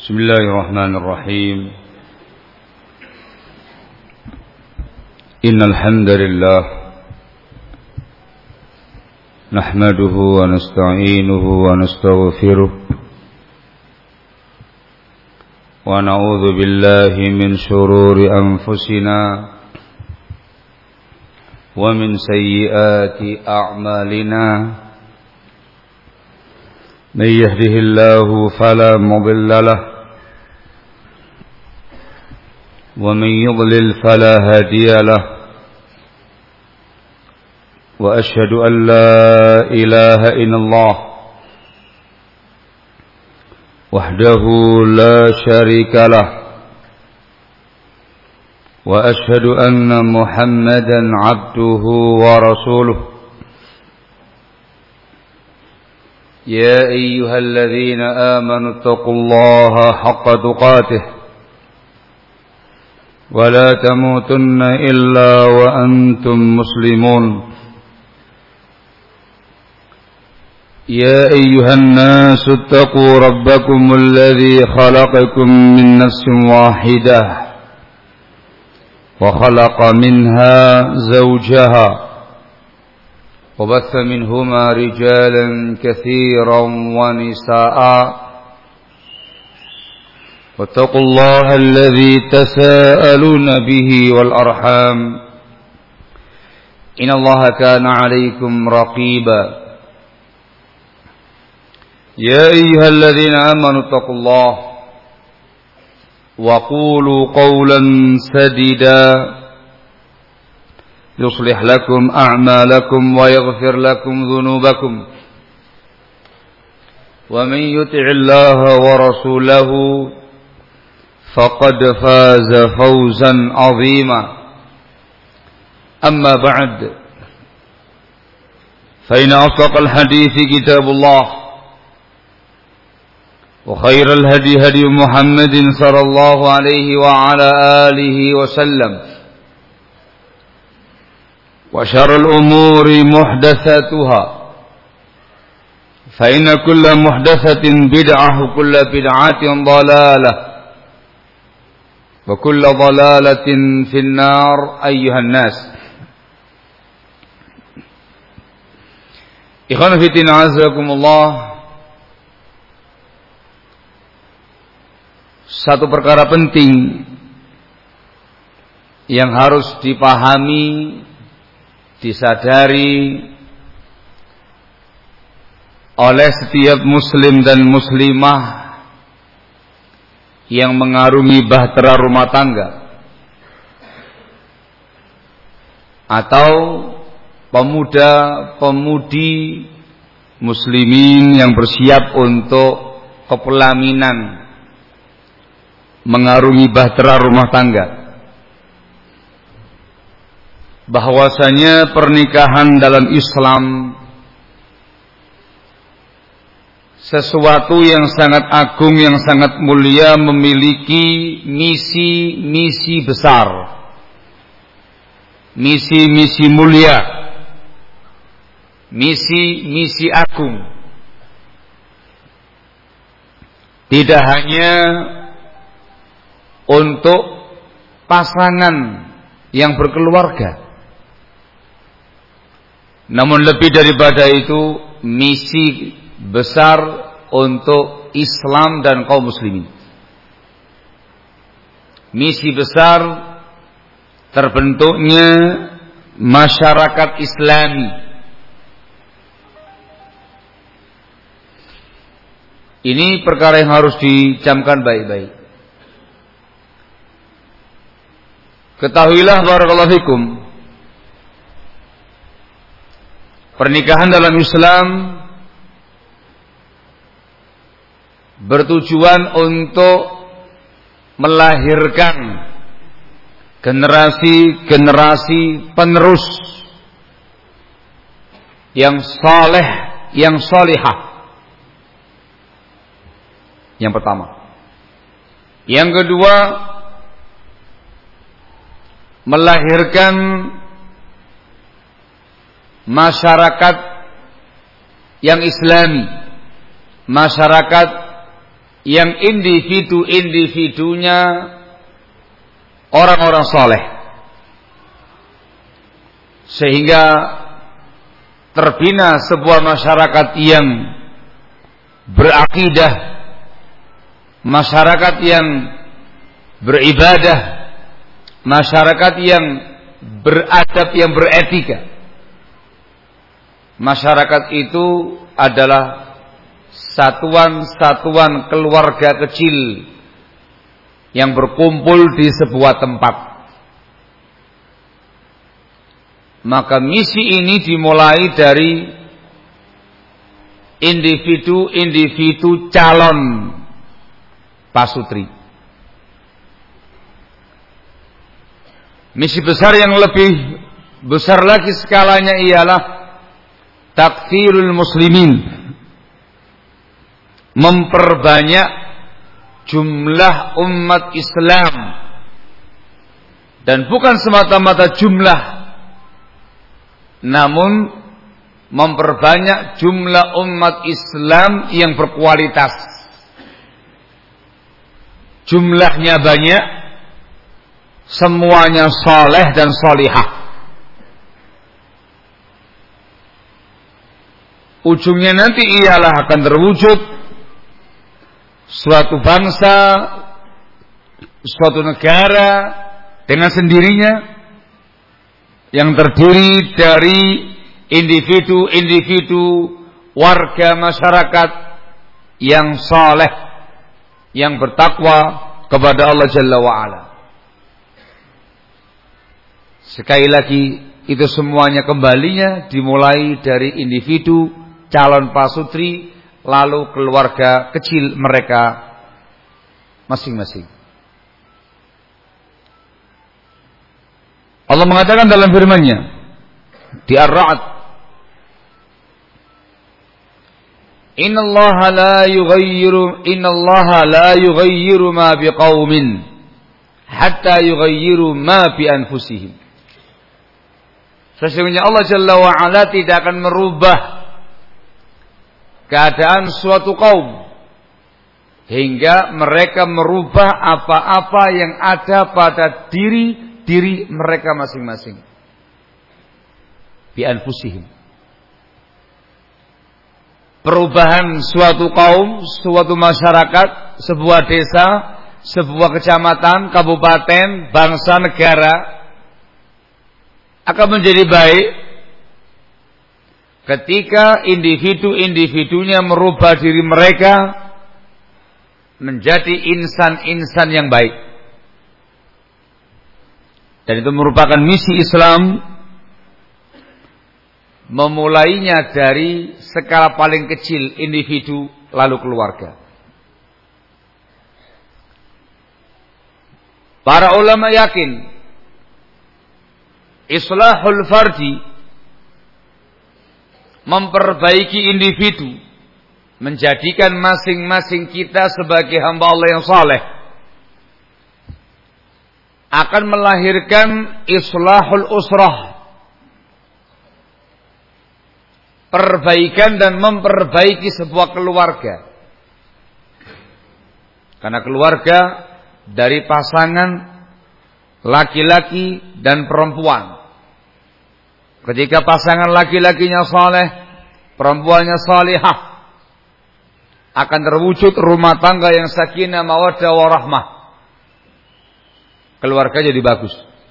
بسم الله الرحمن الرحيم إن الحمد لله نحمده ونستعينه ونستغفره ونعوذ بالله من شرور أنفسنا ومن سيئات أعمالنا من يهده الله فلا مضل له ومن يضلل فلا هادي له وأشهد أن لا إله إلا الله وحده لا شريك له وأشهد أن محمدا عبده ورسوله يا أيها الذين آمنوا اتقوا الله حق تقاته ولا تموتن إلا وأنتم مسلمون يا أيها الناس اتقوا ربكم الذي خلقكم من نفس واحدة وخلق منها زوجها وبث منهما رجالا كثيرا ونساء واتقوا الله الذي تساءلون به والأرحام إن الله كان عليكم رقيبا يا أيها الذين آمنوا اتقوا الله وقولوا قولا سديدا يصلح لكم أعمالكم ويغفر لكم ذنوبكم ومن يطع الله ورسوله فقد فاز فوزا عظيما أما بعد فإن أصدق الحديث كتاب الله وخير الهدي هدي محمد صلى الله عليه وعلى آله وسلم وشر الأمور محدثاتها فإن كل محدثة بدعة وكل بدعة ضلالة وكل ضلالة في النار أيها الناس. Ikhwan fillah azakumullah. Satu perkara penting yang harus dipahami, disadari oleh setiap muslim dan muslimah yang mengarungi bahtera rumah tangga atau pemuda-pemudi muslimin yang bersiap untuk kepelaminan mengarungi bahtera rumah tangga, bahwasanya pernikahan dalam Islam sesuatu yang sangat agung, yang sangat mulia, memiliki misi-misi besar, misi-misi mulia, misi-misi agung. Tidak hanya untuk pasangan yang berkeluarga, namun lebih daripada itu misi besar untuk Islam dan kaum muslimin. Misi besar terbentuknya masyarakat Islami. Ini perkara yang harus dicamkan baik-baik. Ketahuilah barakallahu fikum, pernikahan dalam Islam bertujuan untuk melahirkan generasi-generasi penerus yang saleh, yang salihah. Yang pertama. Yang kedua, melahirkan masyarakat yang Islami, masyarakat yang individu-individunya orang-orang soleh, sehingga terbina sebuah masyarakat yang berakidah, masyarakat yang beribadah, masyarakat yang beradab, yang beretika. Masyarakat itu adalah satuan-satuan keluarga kecil yang berkumpul di sebuah tempat. Maka misi ini dimulai dari individu-individu calon pasutri. Misi besar yang lebih besar lagi skalanya ialah takfirul muslimin, memperbanyak jumlah umat Islam, dan bukan semata-mata jumlah, namun memperbanyak jumlah umat Islam yang berkualitas. Jumlahnya banyak, semuanya saleh dan salihah. Ujungnya nanti ialah akan terwujud suatu bangsa, suatu negara dengan sendirinya yang terdiri dari individu-individu warga masyarakat yang saleh, yang bertakwa kepada Allah Jalla wa'ala. Sekali lagi, itu semuanya kembalinya dimulai dari individu calon pasutri, lalu keluarga kecil mereka masing-masing. Allah mengatakan dalam firman-Nya di Ar-Ra'd, Innallaha la yughayyiru ma biqaumin hatta yughayyiru ma bi anfusihim. Sesungguhnya Allah Jalla wa Ala tidak akan merubah keadaan suatu kaum hingga mereka merubah apa-apa yang ada pada diri mereka masing-masing. Bi anfusihim. Perubahan suatu kaum, suatu masyarakat, sebuah desa, sebuah kecamatan, kabupaten, bangsa, negara akan menjadi baik ketika individu-individunya merubah diri mereka menjadi insan-insan yang baik. Dan itu merupakan misi Islam, memulainya dari skala paling kecil, individu, lalu keluarga. Para ulama yakin islahul fardi, memperbaiki individu, menjadikan masing-masing kita sebagai hamba Allah yang saleh, akan melahirkan islahul usrah, perbaikan dan memperbaiki sebuah keluarga. Karena keluarga dari pasangan laki-laki dan perempuan. Ketika pasangan laki-lakinya saleh, perempuannya salihah, akan terwujud rumah tangga yang sakinah, mawaddah, warahmah. Keluarga jadi bagus.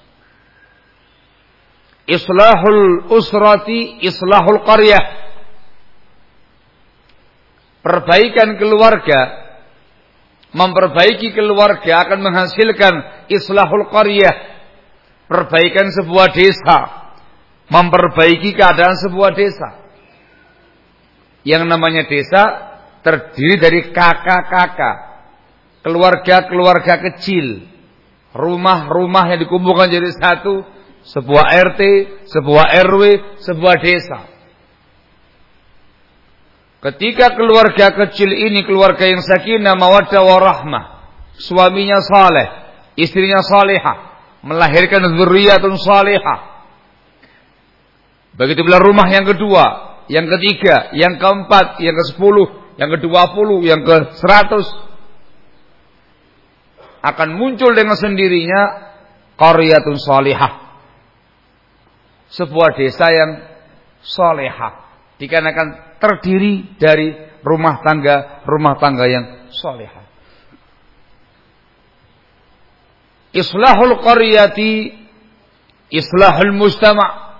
Islahul usrati, islahul qaryah. Perbaikan keluarga, memperbaiki keluarga akan menghasilkan islahul qaryah, perbaikan sebuah desa, memperbaiki keadaan sebuah desa. Yang namanya desa terdiri dari kakak-kakak, keluarga-keluarga kecil, rumah-rumah yang dikumpulkan jadi satu, sebuah RT, sebuah RW, sebuah desa. Ketika keluarga kecil ini keluarga yang sakinah, mawaddah, warahmah, suaminya saleh, istrinya salihah, melahirkan dzurriyyatun salihah. Begitu pula rumah yang kedua, yang ketiga, yang keempat, yang ke-10, yang ke-20, yang ke-100, akan muncul dengan sendirinya qaryatun shalihah, sebuah desa yang salihah, dikarenakan terdiri dari rumah tangga yang salihah. Islahul qaryati islahul mujtama',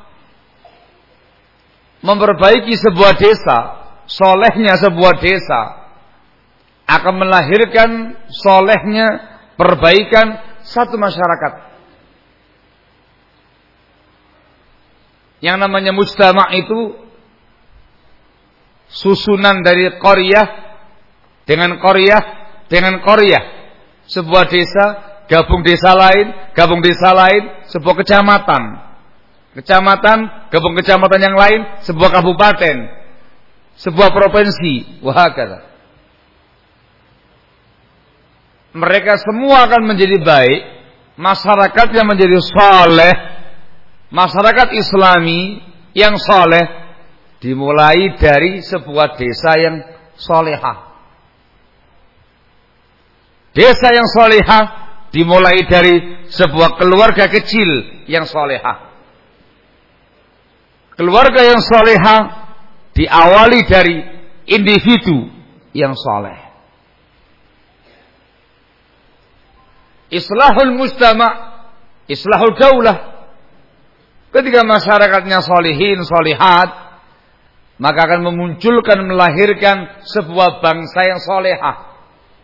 memperbaiki sebuah desa, solehnya sebuah desa akan melahirkan solehnya perbaikan satu masyarakat. Yang namanya mujtama' itu susunan dari qaryah dengan qaryah dengan qaryah. Sebuah desa gabung desa lain, sebuah kecamatan. Kecamatan gabung kecamatan yang lain, sebuah kabupaten, sebuah provinsi, wahakala. Mereka semua akan menjadi baik, masyarakatnya menjadi saleh, masyarakat Islami yang saleh dimulai dari sebuah desa yang salehah. Desa yang salehah dimulai dari sebuah keluarga kecil yang salehah. Keluarga yang salehah diawali dari individu yang saleh. Islahul mujtama', islahul daulah. Ketika masyarakatnya salihin, salihat, maka akan memunculkan, melahirkan sebuah bangsa yang salehah.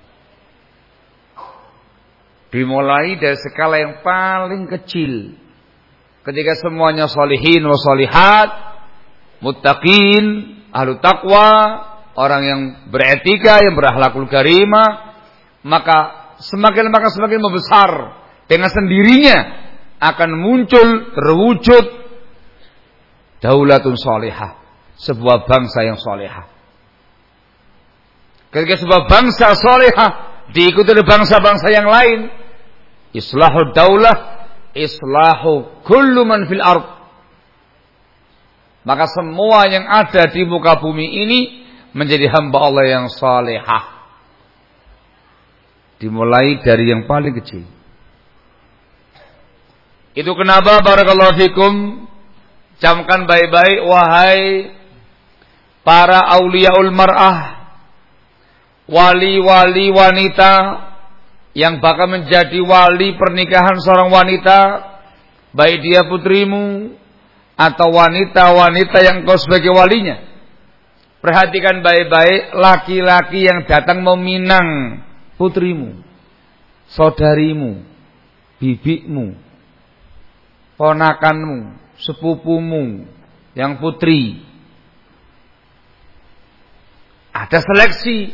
Dimulai dari skala yang paling kecil. Ketika semuanya salihin wa salihat, muttaqin, ahlu taqwa, orang yang beretika, yang berakhlakul karimah, maka semakin membesar. Dengan sendirinya akan muncul, terwujud daulatun salihah, sebuah bangsa yang salihah. Ketika sebuah bangsa salihah diikuti oleh bangsa-bangsa yang lain, islahu daulah, islahu kullu man fil ard, maka semua yang ada di muka bumi ini menjadi hamba Allah yang salihah. Dimulai dari yang paling kecil. Itu kenapa barakallahu fikum, camkan baik-baik wahai para auliaul mar'ah, wali-wali wanita yang bakal menjadi wali pernikahan seorang wanita, baik dia putrimu atau wanita-wanita yang kau sebagai walinya. Perhatikan baik-baik laki-laki yang datang meminang putrimu, saudarimu, bibikmu, ponakanmu, sepupumu yang putri. Ada seleksi.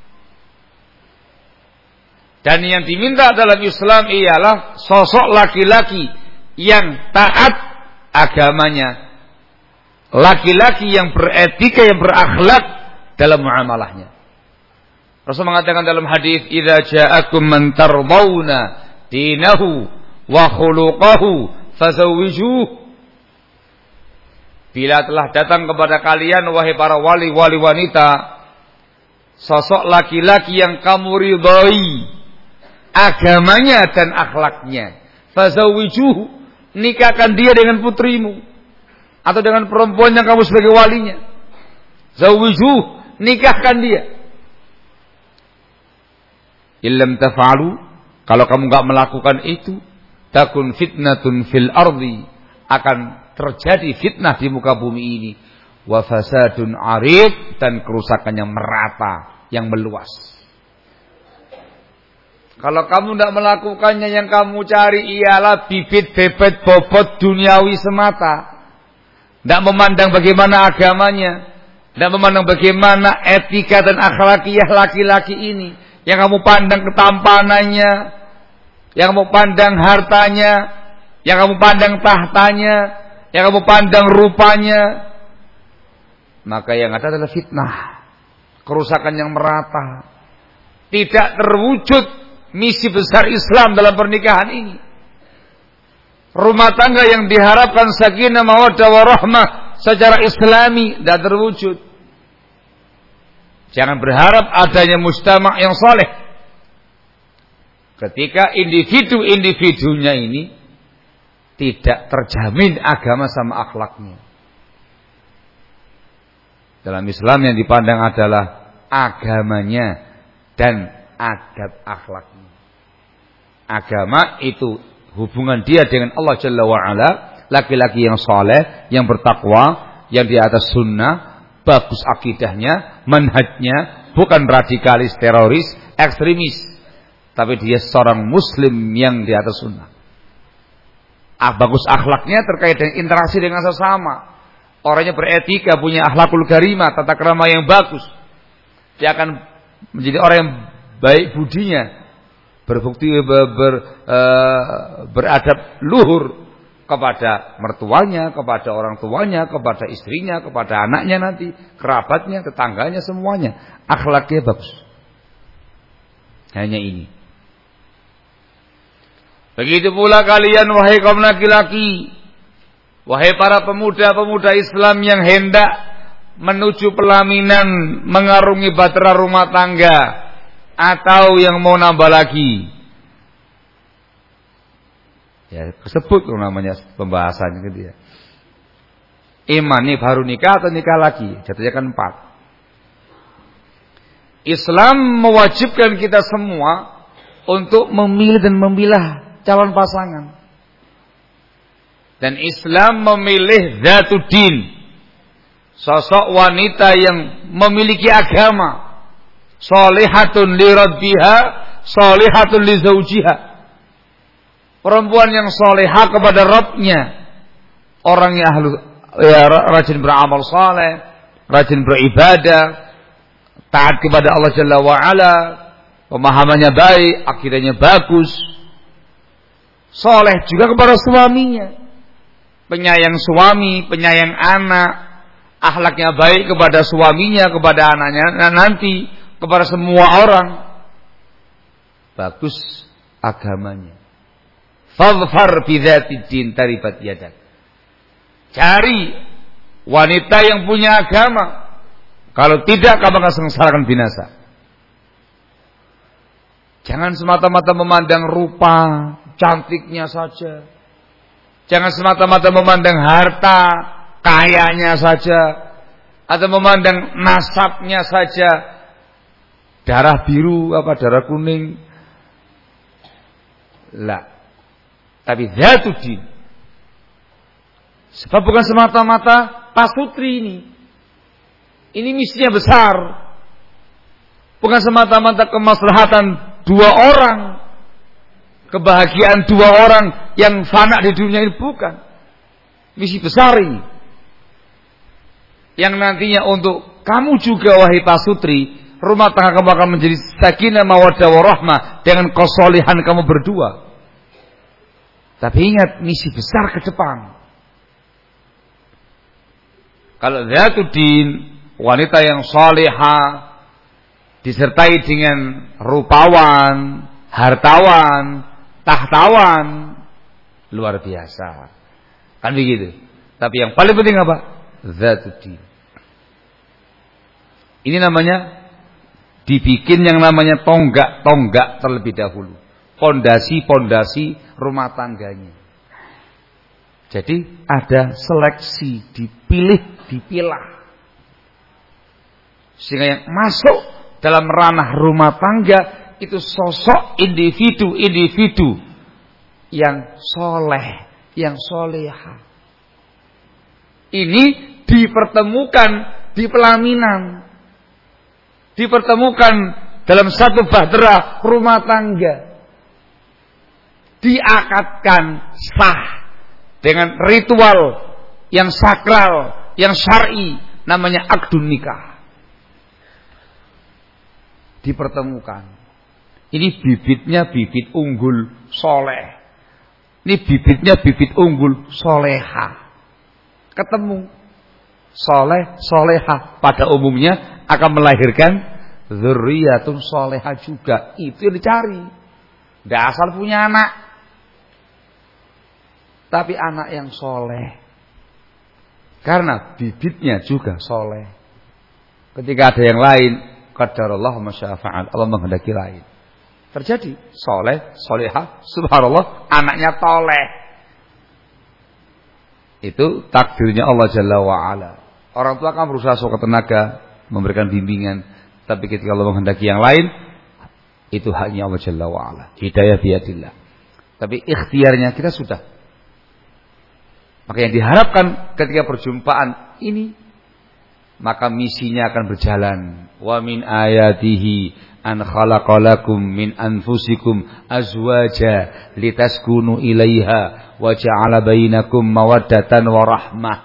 Dan yang diminta dalam Islam ialah sosok laki-laki yang taat agamanya, laki-laki yang beretika, yang berakhlak dalam muamalahnya. Rasul mengatakan dalam hadis, "Idza ja'akum man tardawna dinahu wa khuluquhu fazawwijuh." Bila telah datang kepada kalian wahai para wali-wali wanita, sosok laki-laki yang kamu ridhai agamanya dan akhlaknya, fazawwijuh, nikahkan dia dengan putrimu atau dengan perempuan yang kamu sebagai walinya. Zawwijuh, nikahkan dia. Illam taf'alu, kalau kamu enggak melakukan itu, takun fitnatun fil ardi, akan terjadi fitnah di muka bumi ini, wa fasadun 'arid, dan kerusakan yang merata, yang meluas. Kalau kamu tidak melakukannya, yang kamu cari ialah bibit bebet bobot duniawi semata. Tidak memandang bagaimana agamanya, tidak memandang bagaimana etika dan akhlakiyah laki-laki ini. Yang kamu pandang ketampanannya, yang kamu pandang hartanya, yang kamu pandang tahtanya, yang kamu pandang rupanya, maka yang ada adalah fitnah, kerusakan yang merata. Tidak terwujud misi besar Islam dalam pernikahan ini. Rumah tangga yang diharapkan sakinah mawaddah warahmah secara Islami tidak terwujud. Jangan berharap adanya mujtama' yang saleh. Ketika individu-individunya ini tidak terjamin agama sama akhlaknya. Dalam Islam yang dipandang adalah agamanya dan adab akhlaknya. Agama itu hubungan dia dengan Allah Jalla wa'ala, laki-laki yang saleh, yang bertakwa, yang di atas sunnah, bagus akidahnya, manhajnya, bukan radikalis, teroris, ekstremis, tapi dia seorang muslim yang di atas sunnah. Bagus akhlaknya terkait dengan interaksi dengan sesama. Orangnya beretika, punya akhlakul karimah, tata krama yang bagus. Dia akan menjadi orang yang baik budinya, berbukti beradab luhur kepada mertuanya, kepada orang tuanya, kepada istrinya, kepada anaknya nanti, kerabatnya, tetangganya, semuanya. Akhlaknya bagus. Hanya ini. Begitu pula kalian wahai kaum laki-laki, wahai para pemuda-pemuda Islam yang hendak menuju pelaminan, mengarungi bahtera rumah tangga, atau yang mau nambah lagi. Ya, sebut namanya pembahasannya gitu ya. Iman ini baru nikah atau nikah lagi? Jatuhnya kan 4. Islam mewajibkan kita semua untuk memilih dan memilah calon pasangan. Dan Islam memilih Zatuddin, sosok wanita yang memiliki agama, sholihatun li rabbiha, sholihatun li zawjiha. Perempuan yang solehah kepada Rabbnya, orang yang rajin beramal saleh, rajin beribadah, taat kepada Allah Jalla wa'ala, pemahamannya baik, akidahnya bagus, soleh juga kepada suaminya, penyayang suami, penyayang anak, akhlaknya baik kepada suaminya, kepada anaknya, nanti kepada semua orang, bagus agamanya. Fadhfar bidzatid din taribat yadak. Cari wanita yang punya agama. Kalau tidak, kamu akan sengsara dan binasa. Jangan semata-mata memandang rupa, cantiknya saja. Jangan semata-mata memandang harta, kayanya saja, atau memandang nasabnya saja. Darah biru apa darah kuning. Lah. Tapi Zatuddin. Sebab bukan semata-mata pasutri ini. Ini misinya besar. Bukan semata-mata kemaslahatan 2 orang, kebahagiaan 2 orang yang fana di dunia ini, bukan. Misi besar ini. Yang nantinya untuk kamu juga wahai pasutri, rumah tangga kamu akan menjadi sakinah mawaddah warahmah dengan kesolihan kamu berdua. Tapi ingat, misi besar ke depan. Kalau Zatuddin, wanita yang salihah, disertai dengan rupawan, hartawan, tahtawan, luar biasa. Kan begitu. Tapi yang paling penting apa? Zatuddin. Ini namanya dibikin yang namanya tonggak-tonggak terlebih dahulu. Pondasi-pondasi rumah tangganya. Jadi ada seleksi, dipilah. Sehingga yang masuk dalam ranah rumah tangga itu sosok individu-individu yang soleh, yang soleha. Ini dipertemukan di pelaminan. Dipertemukan dalam satu bahtera rumah tangga. Diakadkan sah dengan ritual yang sakral, yang syar'i, namanya akdun nikah. Dipertemukan. Ini bibitnya bibit unggul soleh. Ini bibitnya bibit unggul soleha. Ketemu soleh, soleha pada umumnya akan melahirkan dzurriyyatun soleha juga. Itu yang dicari. Tidak asal punya anak, tapi anak yang soleh. Karena bibitnya juga soleh. Ketika ada yang lain, qadarullah masya'afa'al, Allah menghendaki lain. Terjadi. Soleh, solehah, subhanallah, anaknya toleh. Itu takdirnya Allah Jalla wa'ala. Orang tua akan berusaha sekuat tenaga memberikan bimbingan. Tapi ketika Allah menghendaki yang lain, itu haknya Allah Jalla wa'ala. Hidayah biyadillah. Tapi ikhtiarnya kita sudah. Maka yang diharapkan ketika perjumpaan ini, maka misinya akan berjalan. Wa min ayatihi an khalaqalakum min anfusikum azwaja litaskunu ilaiha wa ja'ala bainakum mawaddatan wa rahmah.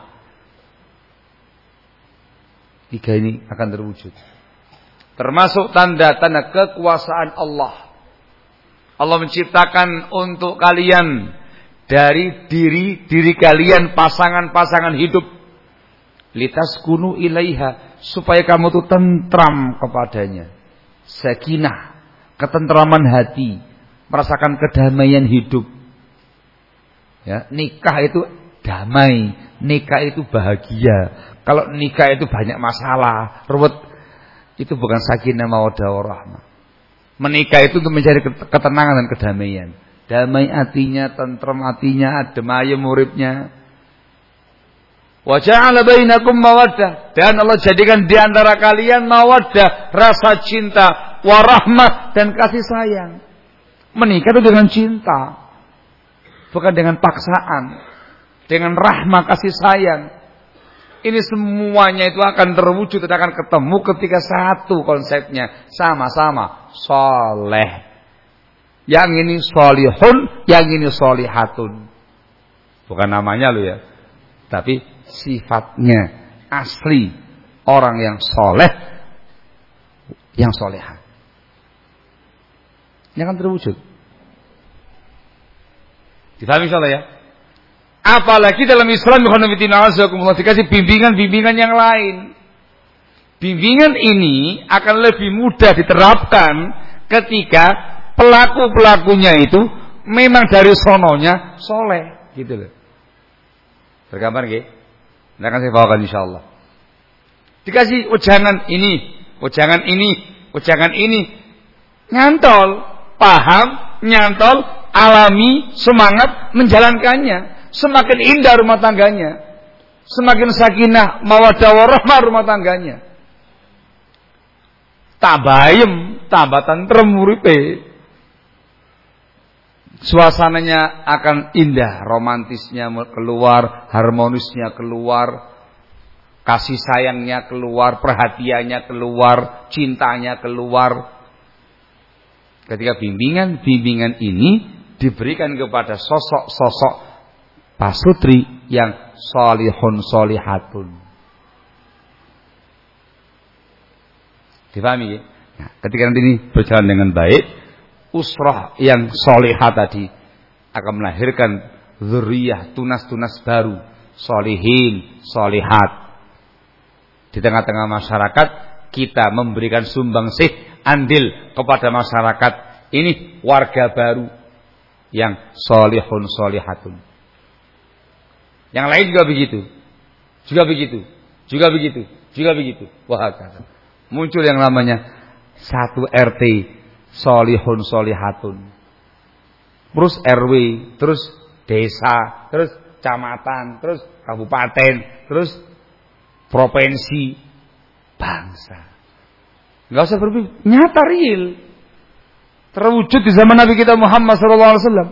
Tiga ini akan terwujud. Termasuk tanda-tanda kekuasaan Allah. Allah menciptakan untuk kalian dari diri kalian pasangan-pasangan hidup. Litaskunu ilaiha, supaya kamu tuh tentram kepadanya. Sakinah, ketentraman hati, merasakan kedamaian hidup. Ya, nikah itu damai, nikah itu bahagia. Kalau nikah itu banyak masalah, ruwet, itu bukan sakinah mawaddah warahmah. Menikah itu untuk mencari ketenangan dan kedamaian. Damai hatinya, tentram hatinya, adem ayem uripnya. Wa ja'ala bainakum mawaddah, dan Allah jadikan di antara kalian mawaddah, rasa cinta, warahmah, dan kasih sayang. Menikah itu dengan cinta, bukan dengan paksaan, dengan rahmah, kasih sayang. Ini semuanya itu akan terwujud dan akan ketemu ketika satu konsepnya, sama-sama soleh. Yang ini solihun, yang ini solihatun. Bukan namanya lo ya, tapi sifatnya asli orang yang soleh, yang solehah. Ini akan terwujud. Difahami insyaallah ya. Apalagi dalam Islam dikasih bimbingan-bimbingan yang lain. Bimbingan ini akan lebih mudah diterapkan ketika pelaku-pelakunya itu memang dari sononya soleh, gitu loh. Bergambar nggih? Nanti akan saya bawakan insyaallah. Dikasih ujangan ini, ujangan ini, ujangan ini, nyantol, paham, nyantol, alami, semangat menjalankannya. Semakin indah rumah tangganya, semakin sakinah, mawaddah warahmah rumah tangganya. Tabayem, tambah tentrem uripe. Suasananya akan indah, romantisnya keluar, harmonisnya keluar, kasih sayangnya keluar, perhatiannya keluar, cintanya keluar. Ketika bimbingan ini diberikan kepada sosok-sosok pasutri yang solihun solihatun. Difahami ya? Nah, ketika nanti ini berjalan dengan baik, usrah yang solihah tadi akan melahirkan dzurriyyah, tunas-tunas baru, solihin, solihat. Di tengah-tengah masyarakat kita memberikan sumbangsih andil kepada masyarakat ini, warga baru yang solihun solihatun. Yang lain juga begitu, juga begitu, juga begitu, juga begitu. Wah, muncul yang namanya satu RT solihun solihatun, terus RW, terus desa, terus kecamatan, terus kabupaten, terus provinsi, bangsa. Enggak usah berpikir, nyata real, terwujud di zaman Nabi kita Muhammad SAW.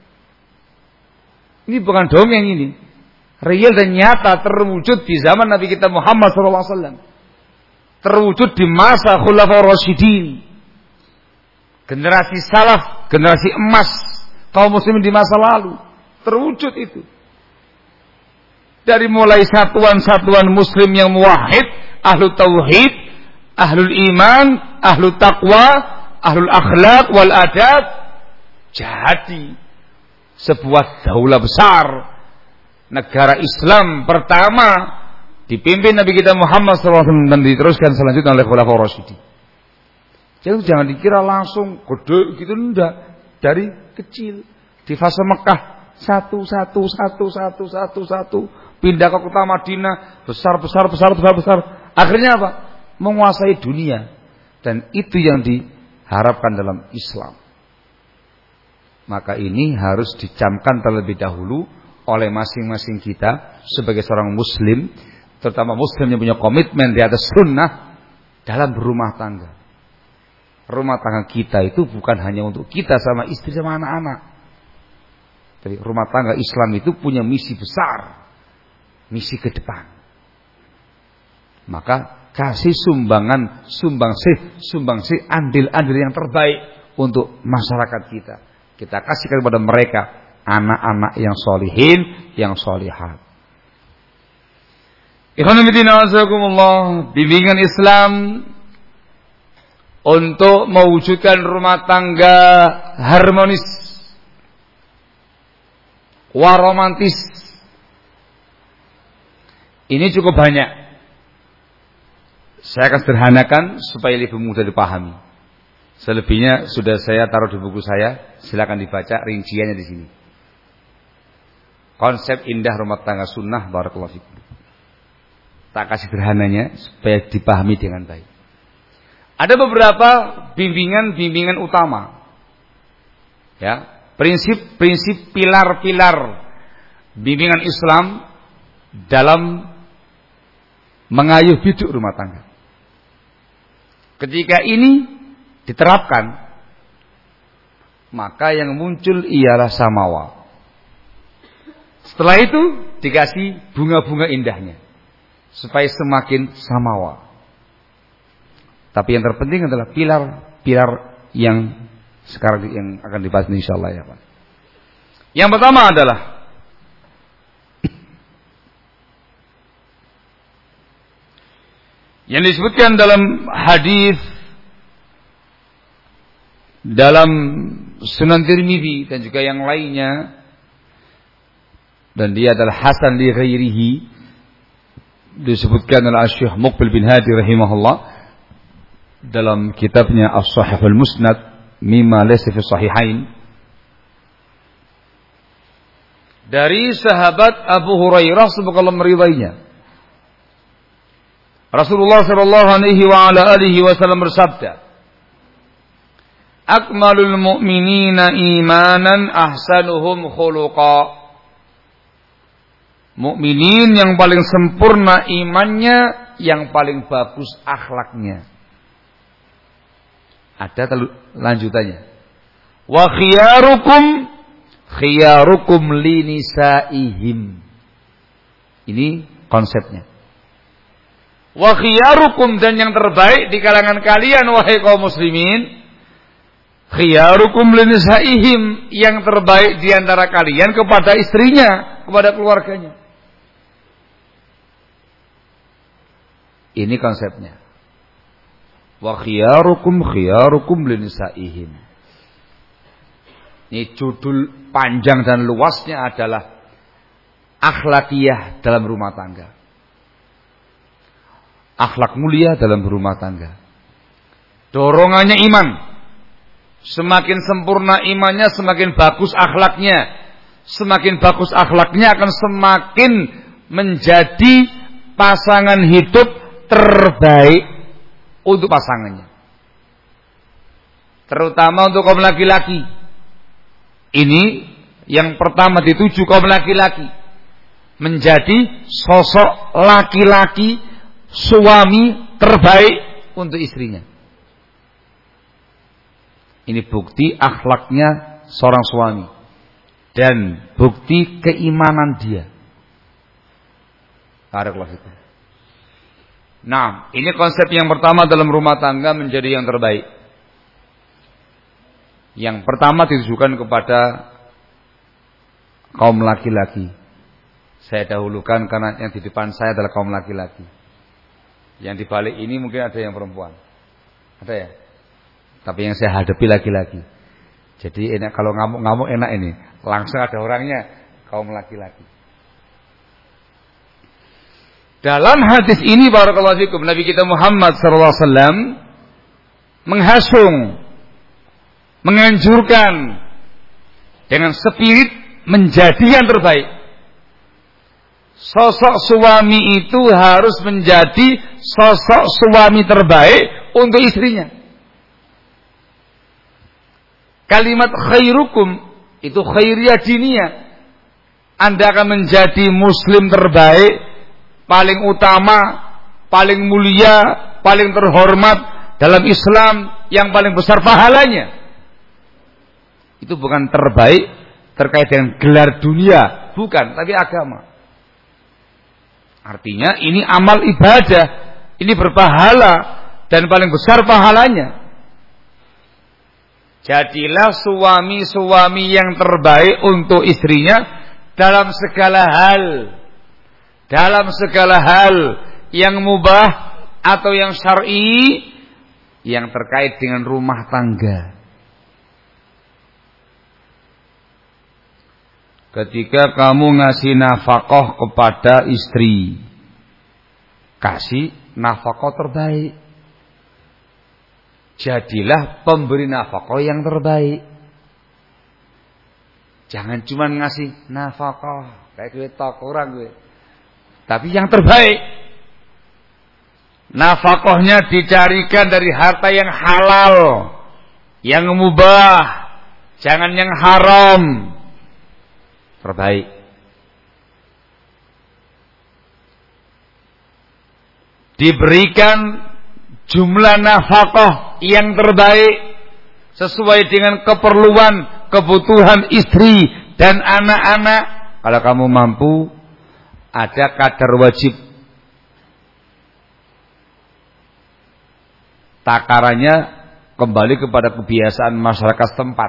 Ini bukan dongeng ini. Real dan nyata terwujud di zaman Nabi kita Muhammad SAW. Terwujud di masa Khulafaur Rasyidin. Generasi salaf, generasi emas kaum muslimin di masa lalu. Terwujud itu. Dari mulai satuan-satuan muslim yang muwahhid, ahlu tauhid, ahlul iman, ahlu taqwa, ahlul akhlak wal adab. Jadi sebuah daulah besar, negara Islam pertama dipimpin Nabi kita Muhammad SAW dan diteruskan selanjutnya oleh Khulafaur Rasyidin. Jadi jangan dikira langsung gede gitu, enggak. Dari kecil di fase Mekah satu, pindah ke kota Madinah besar. Akhirnya apa? Menguasai dunia, dan itu yang diharapkan dalam Islam. Maka ini harus dicamkan terlebih dahulu oleh masing-masing kita sebagai seorang muslim, terutama muslim yang punya komitmen di atas sunnah dalam berumah tangga. Rumah tangga kita itu bukan hanya untuk kita sama istri sama anak-anak. Tapi rumah tangga Islam itu punya misi besar, misi ke depan. Maka kasih sumbangsih andil-andil yang terbaik untuk masyarakat kita. Kita kasihkan kepada mereka anak-anak yang solihin, yang solihat. Ikhwan fillah azakumullah, bimbingan Islam untuk mewujudkan rumah tangga harmonis, waromantis, ini cukup banyak. Saya akan sederhanakan supaya lebih mudah dipahami. Selebihnya sudah saya taruh di buku saya, silakan dibaca rinciannya di sini. Konsep indah rumah tangga sunnah, barakallahu fikum. Tak kasih sederhananya supaya dipahami dengan baik. Ada beberapa bimbingan utama. Ya, prinsip-prinsip pilar-pilar bimbingan Islam dalam mengayuh hidup rumah tangga. Ketika ini diterapkan, maka yang muncul ialah samawa. Setelah itu dikasih bunga-bunga indahnya supaya semakin samawa. Tapi yang terpenting adalah pilar-pilar yang sekarang yang akan dibahas insyaallah ya Pak. Yang pertama adalah yang disebutkan dalam hadis dalam Sunan Tirmidzi dan juga yang lainnya, dan dia adalah hasan li ghairihi, disebutkan oleh Syekh Muqbil bin Hadi rahimahullah dalam kitabnya As-Sahih al-Musnad mimma laysa fi sahihain, dari sahabat Abu Hurairah semoga Allah meridainya. Rasulullah sallallahu alaihi wa ala alihi wasallam bersabda, akmalul mu'minina imanan ahsanuhum khuluqa. Mukminin yang paling sempurna imannya, yang paling bagus akhlaknya. Ada lanjutannya. Wa khiyarukum linisaihim. Ini konsepnya. Wa khiyarukum, dan yang terbaik di kalangan kalian wahai kaum muslimin, khiyarukum linisaihim, yang terbaik di antara kalian kepada istrinya, kepada keluarganya. Ini konsepnya. Wa khiyarukum linisaihim. Ini judul panjang dan luasnya adalah akhlakiyah dalam rumah tangga. Akhlak mulia dalam berumah tangga. Dorongannya iman. Semakin sempurna imannya, semakin bagus akhlaknya. Semakin bagus akhlaknya akan semakin menjadi pasangan hidup terbaik untuk pasangannya. Terutama untuk kaum laki-laki. Ini yang pertama dituju kaum laki-laki. Menjadi sosok laki-laki, suami terbaik untuk istrinya. Ini bukti akhlaknya seorang suami dan bukti keimanan dia. Barakallahu fikum. Nah, ini konsep yang pertama dalam rumah tangga menjadi yang terbaik. Yang pertama ditujukan kepada kaum laki-laki. Saya dahulukan karena yang di depan saya adalah kaum laki-laki. Yang di balik ini mungkin ada yang perempuan. Ada ya? Tapi yang saya hadapi laki-laki. Jadi enak, kalau ngamuk-ngamuk enak ini. Langsung ada orangnya, kaum laki-laki. Dalam hadis ini barakallahu fikum, Nabi kita Muhammad sallallahu alaihi wasallam menghasung, menganjurkan dengan spirit menjadi yang terbaik. Sosok suami itu harus menjadi sosok suami terbaik untuk istrinya. Kalimat khairukum Itu khairiyah diniyah. Anda akan menjadi muslim terbaik, paling utama, paling mulia, paling terhormat dalam Islam, yang paling besar pahalanya. Itu bukan terbaik terkait dengan gelar dunia, bukan, tapi agama. Artinya ini amal ibadah, ini berpahala dan paling besar pahalanya. Jadilah suami-suami yang terbaik untuk istrinya dalam segala hal. Dalam segala hal yang mubah atau yang syar'i yang terkait dengan rumah tangga. Ketika kamu ngasih nafkah kepada istri, kasih nafkah terbaik. Jadilah pemberi nafkah yang terbaik. Jangan cuma ngasih nafkah kayak duit tok orang gue. Tapi yang terbaik. Nafkahnya dicarikan dari harta yang halal, yang mubah, jangan yang haram. Terbaik. Diberikan jumlah nafkah yang terbaik sesuai dengan keperluan, kebutuhan istri dan anak-anak. Kalau kamu mampu, ada kadar wajib. Takarannya kembali kepada kebiasaan masyarakat setempat.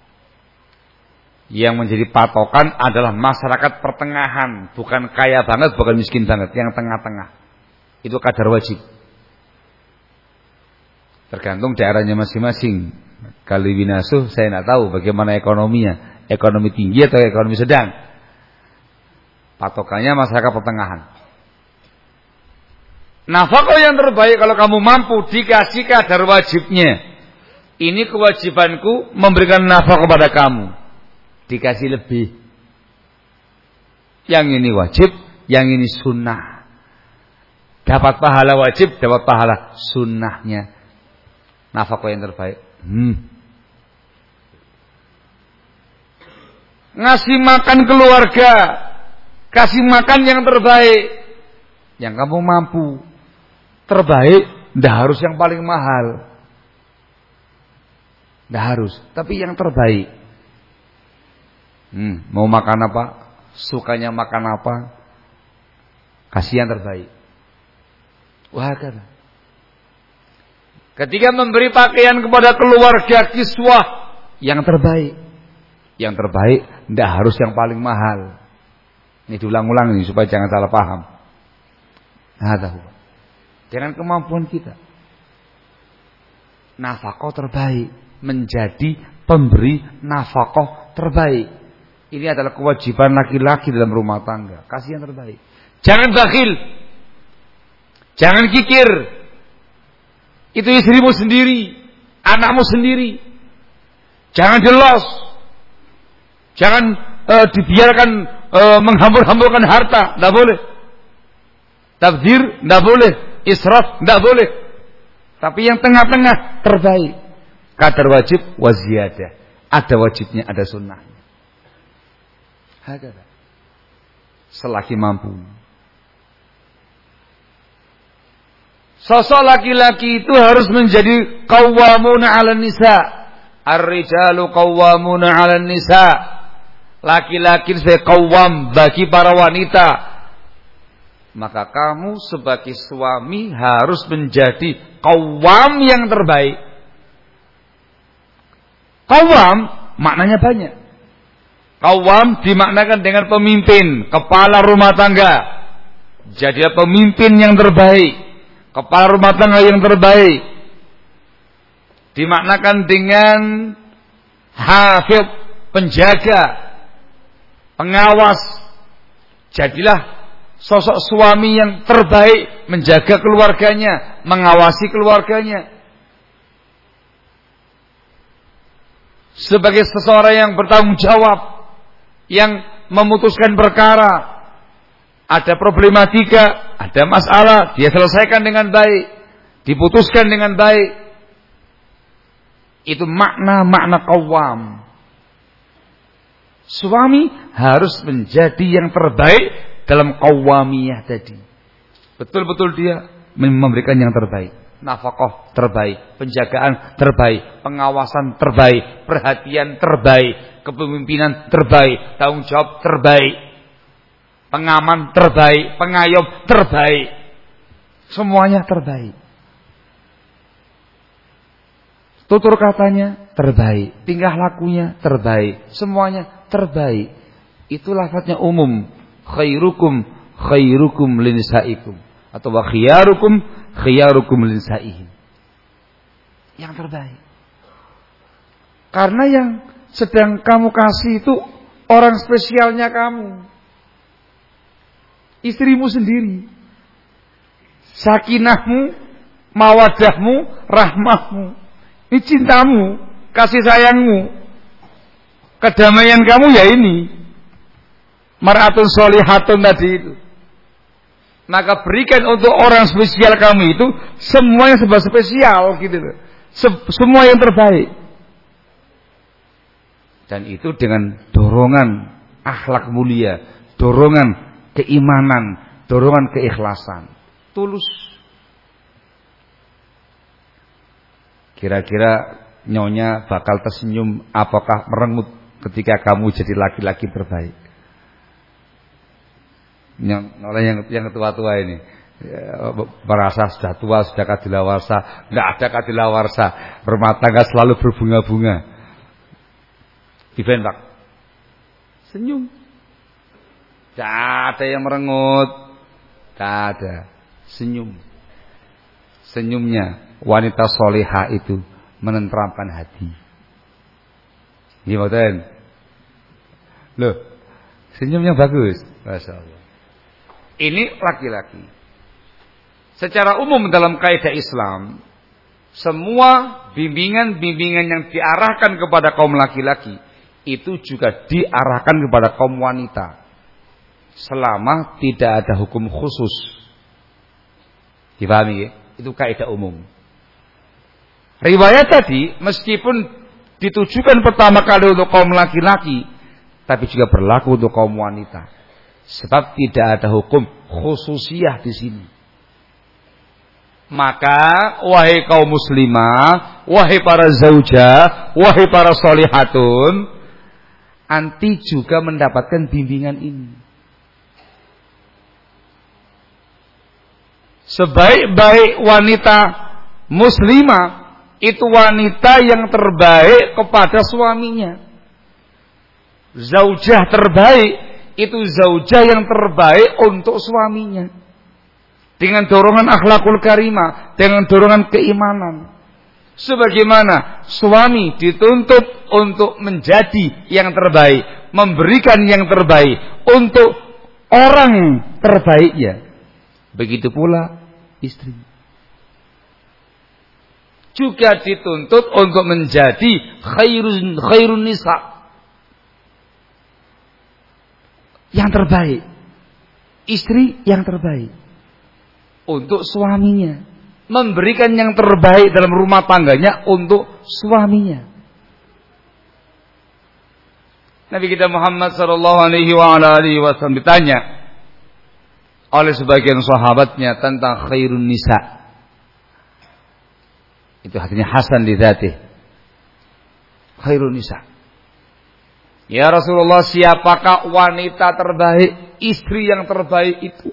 Yang menjadi patokan adalah masyarakat pertengahan, bukan kaya banget, bukan miskin banget, yang tengah-tengah. Itu kadar wajib. Tergantung daerahnya masing-masing. Kali Winasuh saya tidak tahu bagaimana ekonominya, ekonomi tinggi atau ekonomi sedang. Patokannya masyarakat pertengahan. Nafkah yang terbaik kalau kamu mampu dikasih kadar wajibnya. Ini kewajibanku memberikan nafkah kepada kamu. Dikasih lebih. Yang ini wajib, yang ini sunnah. Dapat pahala wajib, dapat pahala sunnahnya. Nafkah yang terbaik. Ngasih makan keluarga, kasih makan yang terbaik, yang kamu mampu. Terbaik, tidak harus yang paling mahal, tidak harus, tapi yang terbaik. Mau makan apa, sukanya makan apa, kasih yang terbaik. Wah, kan. Ketika memberi pakaian kepada keluarga, kiswah yang terbaik. Yang terbaik tidak harus yang paling mahal. Ini diulang-ulang nih supaya jangan salah paham. Dengan kemampuan kita, nafkah terbaik, menjadi pemberi nafkah terbaik. Ini adalah kewajiban laki-laki dalam rumah tangga. Kasih yang terbaik. Jangan bakhil, jangan kikir. Itu istrimu sendiri, anakmu sendiri. Jangan jelos, jangan dibiarkan menghambur-hamburkan harta, tidak boleh. Tabdzir tidak boleh, israf tidak boleh. Tapi yang tengah-tengah terbaik. Kadar wajib waziyadah. Ada wajibnya, ada sunnahnya. Hakada. Selagi mampu. Sosok laki-laki itu harus menjadi qawwamuna 'alan nisa. Ar-rijalu qawwamuna 'alan nisa. Laki-laki sebagai qawwam bagi para wanita. Maka kamu sebagai suami harus menjadi qawwam yang terbaik. Qawwam maknanya banyak. Qawwam dimaknakan dengan pemimpin, kepala rumah tangga. Jadilah pemimpin yang terbaik, kepala rumah tangga yang terbaik. Dimaknakan dengan hafidh, penjaga, pengawas. Jadilah sosok suami yang terbaik, menjaga keluarganya, mengawasi keluarganya. Sebagai seseorang yang bertanggung jawab, yang memutuskan perkara. Ada problematika, ada masalah, dia selesaikan dengan baik, diputuskan dengan baik. Itu makna-makna qawwam. Suami harus menjadi yang terbaik dalam qawwamiyah tadi. Betul-betul dia memberikan yang terbaik. Nafkah terbaik, penjagaan terbaik, pengawasan terbaik, perhatian terbaik, kepemimpinan terbaik, tanggung jawab terbaik, pengaman terbaik, pengayom terbaik. Semuanya terbaik. Tutur katanya terbaik, tingkah lakunya terbaik, semuanya terbaik. Itu lafadznya umum. Khairukum khairukum linisaikum, atau wa khiyarukum linisaihi. Yang terbaik. Karena yang sedang kamu kasih itu orang spesialnya kamu. Istrimu sendiri. Sakinahmu, mawadahmu, rahmahmu. Ini cintamu, kasih sayangmu, kedamaian kamu ya ini. Mar'atun sholihatun tadi itu. Maka berikan untuk orang spesial kamu itu semuanya serba spesial gitu loh. Semua yang terbaik. Dan itu dengan dorongan akhlak mulia, dorongan keimanan, dorongan keikhlasan, tulus. Kira-kira nyonya bakal tersenyum apakah merengut ketika kamu jadi laki-laki terbaik? Oleh yang tua-tua ini merasa sudah tua, sudah kadilawarsa. Enggak ada kadilawarsa, rumah tangga selalu berbunga-bunga. Dibentak, senyum. Tidak ada yang merengut, tidak ada. Senyum. Senyumnya wanita soleha itu menenteramkan hati. Gimana? Loh, senyumnya bagus, masya Allah. Ini laki-laki. Secara umum dalam kaidah Islam, semua bimbingan-bimbingan yang diarahkan kepada kaum laki-laki itu juga diarahkan kepada kaum wanita, selama tidak ada hukum khusus. Dipahami ya? Itu kaidah umum. Riwayat tadi meskipun ditujukan pertama kali untuk kaum laki-laki, tapi juga berlaku untuk kaum wanita. Sebab tidak ada hukum khususiyah di sini. Maka wahai kaum muslimah, wahai para zaujah, wahai para sholihatun, anti juga mendapatkan bimbingan ini. Sebaik-baik wanita muslimah itu wanita yang terbaik kepada suaminya. Zaujah terbaik itu zaujah yang terbaik untuk suaminya. Dengan dorongan akhlakul karimah, dengan dorongan keimanan. Sebagaimana suami dituntut untuk menjadi yang terbaik, memberikan yang terbaik untuk orang terbaiknya. Begitu pula istri. Juga dituntut untuk menjadi khairun nisa. Yang terbaik. Istri yang terbaik. Untuk suaminya. Memberikan yang terbaik dalam rumah tangganya untuk suaminya. Nabi kita Muhammad SAW ditanya oleh sebagian sahabatnya tentang khairun nisa. Itu hatinya Hasan li dzatih. Khairun nisa. Ya Rasulullah, siapakah wanita terbaik, istri yang terbaik itu?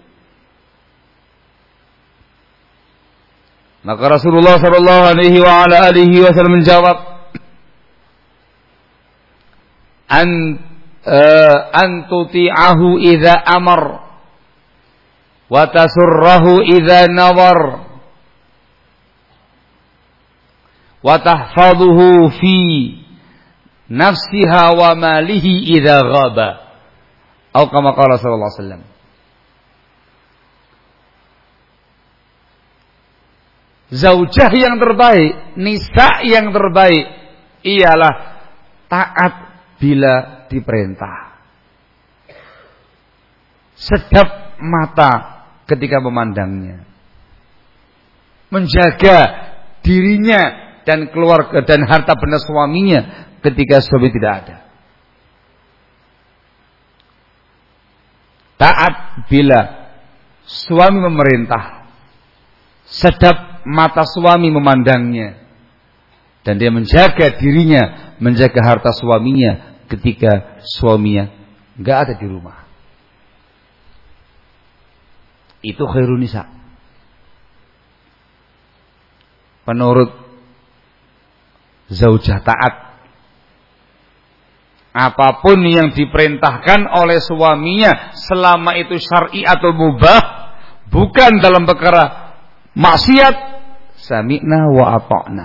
Maka Rasulullah SAW menjawab, an tuti'ahu idza amar wa tasurrahu idza nawar wa tahfazuhu fi nafsiha wa malihi idza ghaba. Atau kama qala sallallahu alaihi wasallam. Zaujah yang terbaik, nisa yang terbaik ialah taat bila diperintah. Sedap mata ketika memandangnya. Menjaga dirinya dan keluarga dan harta benda suaminya ketika suami tidak ada. taat bila suami memerintah, sedap mata suami memandangnya, dan dia menjaga dirinya, menjaga harta suaminya ketika suaminya enggak ada di rumah. Itu khairun nisa. Menurut zaujah taat, apapun yang diperintahkan oleh suaminya selama itu syar'i atau mubah, bukan dalam perkara maksiat, sami'na wa ata'na.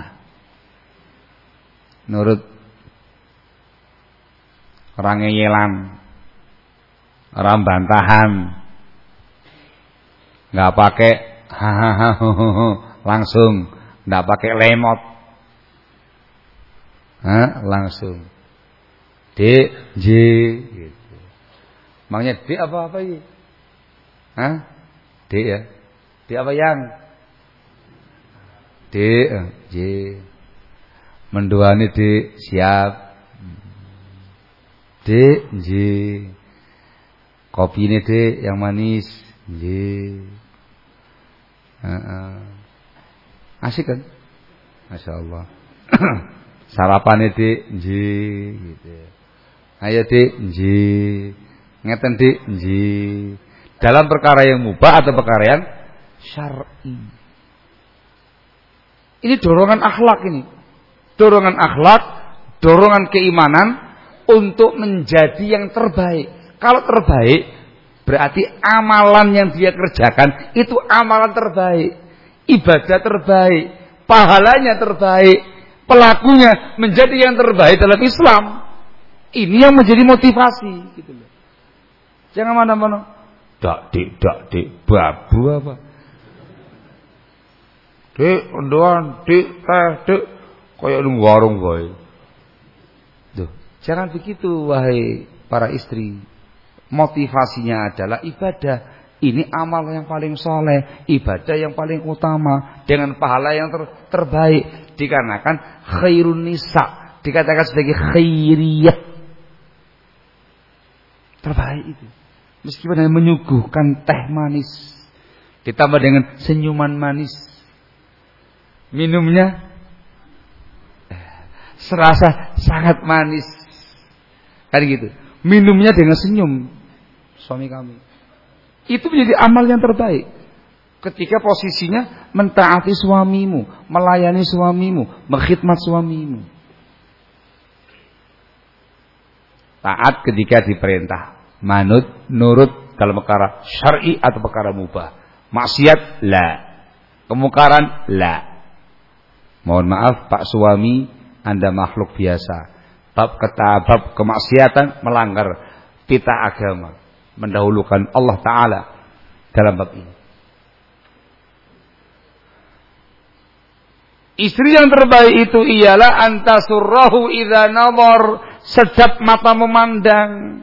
Menurut orang ngeyelan, orang bantahan, nggak pakai langsung, nggak pakai lemot, langsung D J gitu. Makanya D apa ini? D ya. D apa yang? D J. Mendoani D siap. D J. Kopi ini D yang manis. J. Asik kan? Masya Allah. Sarapan itu J gitu. Ayo Dik, J. Ngeten Dik, J. Dalam perkara yang mubah atau perkara yang syar'i. Ini dorongan akhlak ini. Dorongan akhlak, dorongan keimanan untuk menjadi yang terbaik. Kalau terbaik berarti amalan yang dia kerjakan itu amalan terbaik, ibadah terbaik, pahalanya terbaik, pelakunya menjadi yang terbaik dalam Islam. Ini yang menjadi motivasi gitu loh. Jangan mana-mana dak dik babu apa. Dik ondoan, dik teh, dik kayak nang warung wae. Duh, jangan begitu wahai para istri. Motivasinya adalah ibadah. Ini amal yang paling soleh, ibadah yang paling utama dengan pahala yang terbaik. Dikarenakan khairun nisa, dikatakan sebagai khairiyah, terbaik itu. Meskipun hanya menyuguhkan teh manis ditambah dengan senyuman manis, minumnya serasa sangat manis, kan gitu. Minumnya dengan senyum suami kami. Itu menjadi amal yang terbaik. Ketika posisinya mentaati suamimu, melayani suamimu, mengkhidmat suamimu. Taat ketika diperintah, manut, nurut dalam perkara syar'i atau perkara mubah. Maksiat la, kemungkaran la. Mohon maaf Pak suami, Anda makhluk biasa. Bab kemaksiatan melanggar titah agama, mendahulukan Allah Ta'ala dalam bab ini. Istri yang terbaik itu ialah antasurrahu idza nadhar, sedap mata memandang.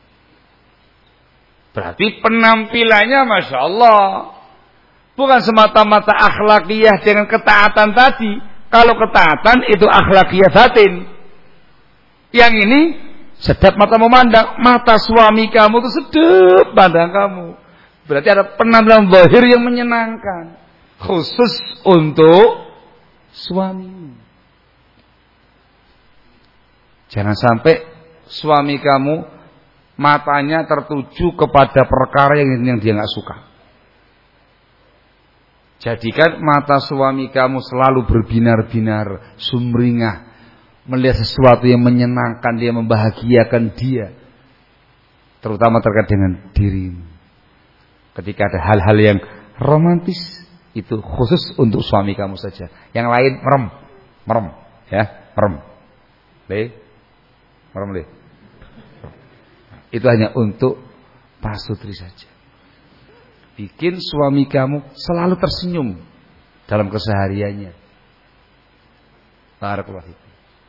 Berarti penampilannya Masya Allah, bukan semata-mata akhlakiyah dengan ketaatan tadi. Kalau ketaatan itu akhlakiyah batin. Yang ini sedap mata memandang. Mata suami kamu itu sedap pandang kamu. Berarti ada penampilan zahir yang menyenangkan, khusus untuk suami. Jangan sampai suami kamu matanya tertuju kepada perkara yang dia nggak suka. Jadikan mata suami kamu selalu berbinar-binar, sumringah, melihat sesuatu yang menyenangkan dia, membahagiakan dia, terutama terkait dengan dirimu. Ketika ada hal-hal yang romantis, itu khusus untuk suami kamu saja. Yang lain merem, ya, merem. Itu hanya untuk pasutri saja. Bikin suami kamu selalu tersenyum dalam kesehariannya. Barakallahu fikum.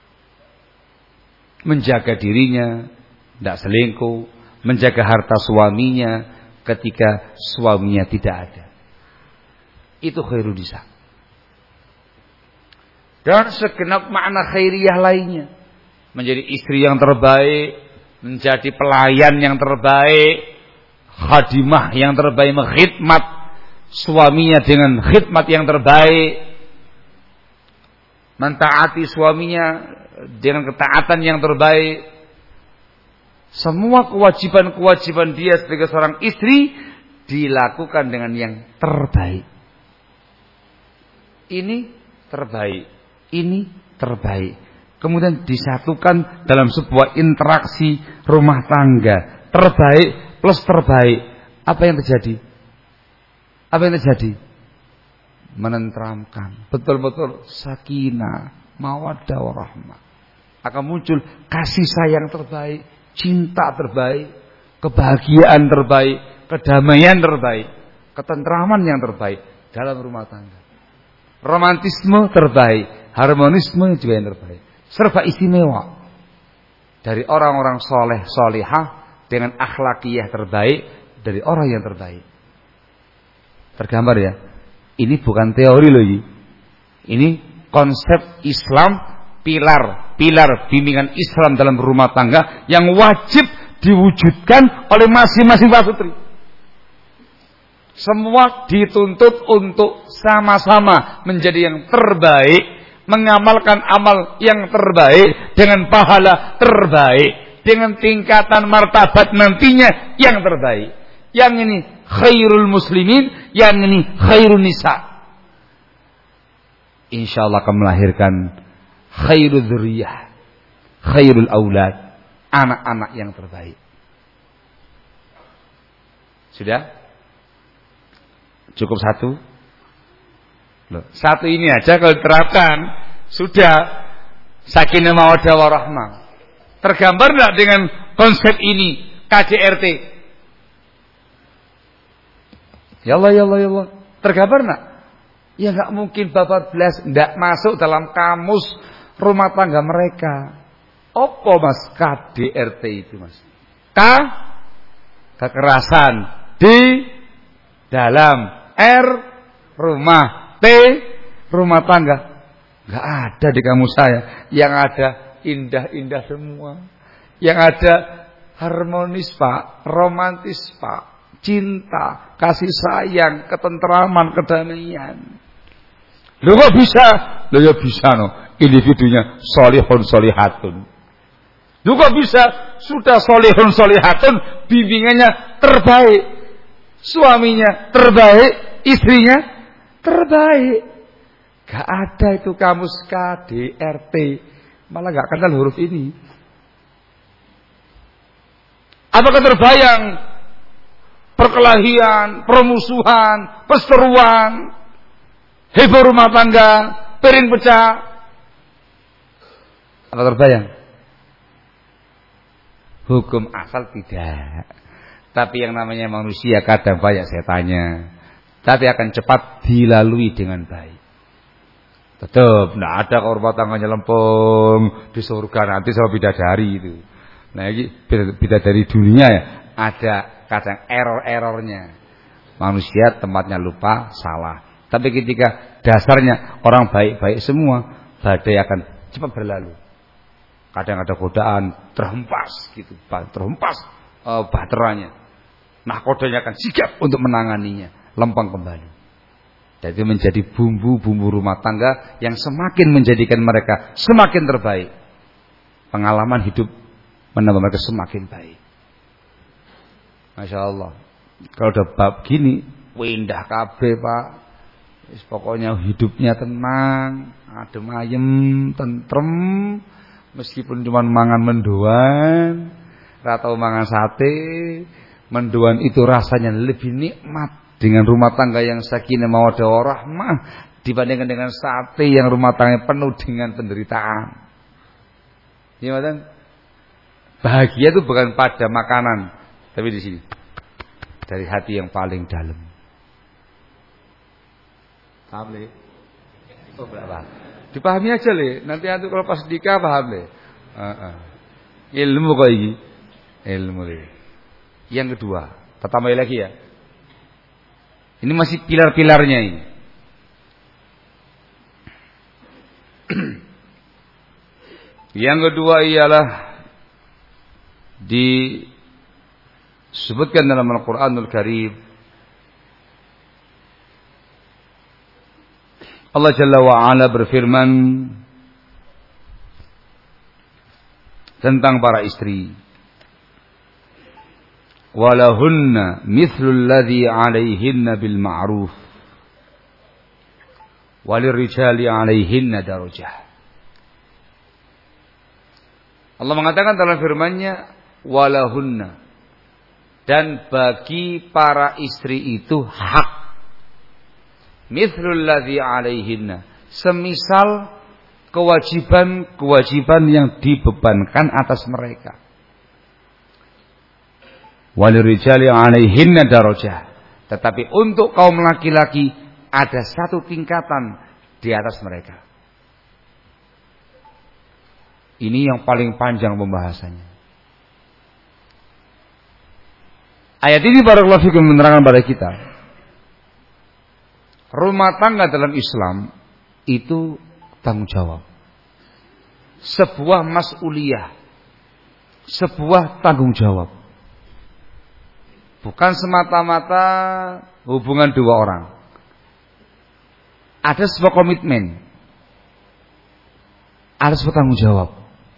Menjaga dirinya, tidak selingkuh, menjaga harta suaminya ketika suaminya tidak ada. Itu khairun nisa. Dan segenap makna khairiyah lainnya. Menjadi istri yang terbaik, menjadi pelayan yang terbaik, khadimah yang terbaik, mengkhidmat suaminya dengan khidmat yang terbaik, mentaati suaminya dengan ketaatan yang terbaik. Semua kewajiban-kewajiban dia sebagai seorang istri dilakukan dengan yang terbaik. Ini terbaik, ini terbaik. Kemudian disatukan dalam sebuah interaksi rumah tangga. Terbaik plus terbaik. Apa yang terjadi? Apa yang terjadi? Menenteramkan. Betul-betul sakinah, mawaddah warahmah. Akan muncul kasih sayang terbaik, cinta terbaik, kebahagiaan terbaik, kedamaian terbaik, ketentraman yang terbaik dalam rumah tangga. Romantisme terbaik, harmonisme juga yang terbaik. Serba istimewa dari orang-orang soleh solihah dengan akhlakiyah terbaik dari orang yang terbaik. Tergambar ya. Ini bukan teori loh ini. Ini konsep Islam, pilar bimbingan Islam dalam rumah tangga yang wajib diwujudkan oleh masing-masing pasutri. Semua dituntut untuk sama-sama menjadi yang terbaik, mengamalkan amal yang terbaik dengan pahala terbaik, dengan tingkatan martabat nantinya yang terbaik. Yang ini khairul muslimin, yang ini khairun nisa. Insyaallah akan melahirkan khairul dzurriyyah, khairul aulad, anak-anak yang terbaik. Sudah? Cukup satu? Loh, satu ini aja kalau diterapkan sudah sakinah mawaddah warahmah. Tergambar enggak dengan konsep ini KDRT? Ya Allah, ya Allah, ya Allah. Tergambar enggak? Ya enggak mungkin babat belas enggak masuk dalam kamus rumah tangga mereka. Apa Mas KDRT itu Mas? K kekerasan, D dalam, R rumah, T rumah tangga. Enggak ada di kamus saya. Yang ada indah-indah semua. Yang ada harmonis Pak, romantis Pak, cinta, kasih sayang, ketentraman, kedamaian. Loh kok bisa? Loh ya bisa no. Individunya solihun solihatun. Loh kok bisa? Sudah solihun solihatun, bimbingannya terbaik. Suaminya terbaik, istrinya terbaik. Gak ada itu kamus KDRT. Malah gak kenal huruf ini. Apakah terbayang perkelahian, permusuhan, perseteruan, heboh rumah tangga, piring pecah? Apa terbayang? Hukum asal tidak. Tapi yang namanya manusia kadang banyak setannya. Tapi akan cepat dilalui dengan baik. Tetap, tidak ada kalau rumah tangganya lempeng di surga nanti sama bidadari itu. Nah ini bidadari dunia ya, ada kadang error-errornya. Manusia tempatnya lupa, salah. Tapi ketika dasarnya orang baik-baik semua, badai akan cepat berlalu. Kadang ada godaan, terhempas gitu, terhempas baterainya. Nah kodenya akan sigap untuk menanganinya, lempeng kembali. Jadi menjadi bumbu-bumbu rumah tangga yang semakin menjadikan mereka semakin terbaik. Pengalaman hidup menambah mereka semakin baik. Masya Allah. Kalau udah bab gini, indah kabeh Pak. Pokoknya hidupnya tenang, adem ayem, tentrem. Meskipun cuma mangan mendoan, atau mangan sate, mendoan itu rasanya lebih nikmat dengan rumah tangga yang sakinah mawaddah warahmah dibandingkan dengan sate yang rumah tangga penuh dengan penderitaan. Ya, bahagia itu bukan pada makanan, tapi di sini dari hati yang paling dalam. Paham Le? Oh, berapa? Dipahami aja Le. Nanti kalau pas nikah paham Le. Ilmu kok ini. Ilmu Le. Yang kedua, pertama lagi ya. Ini masih pilar-pilarnya ini. Yang kedua ialah Sebutkan dalam Al-Qur'anul Karim, Allah Jalla wa Ala berfirman tentang para istri, walahunna mithlul ladzi 'alaihinna bil ma'ruf walirrijali 'alaihinna darajah. Allah mengatakan dalam firman-Nya, walahunna, dan bagi para istri itu hak, mithlul ladzi 'alaihinna, semisal kewajiban-kewajiban yang dibebankan atas mereka. Walirijali 'alaihinna darajah, tetapi untuk kaum laki-laki ada satu tingkatan di atas mereka. Ini yang paling panjang pembahasannya. Ayat ini barakallahu fikum menerangkan pada kita, rumah tangga dalam Islam itu tanggung jawab, sebuah mas'uliyah, sebuah tanggung jawab. Bukan semata-mata hubungan dua orang. Ada sebuah komitmen, ada sebuah tanggung jawab.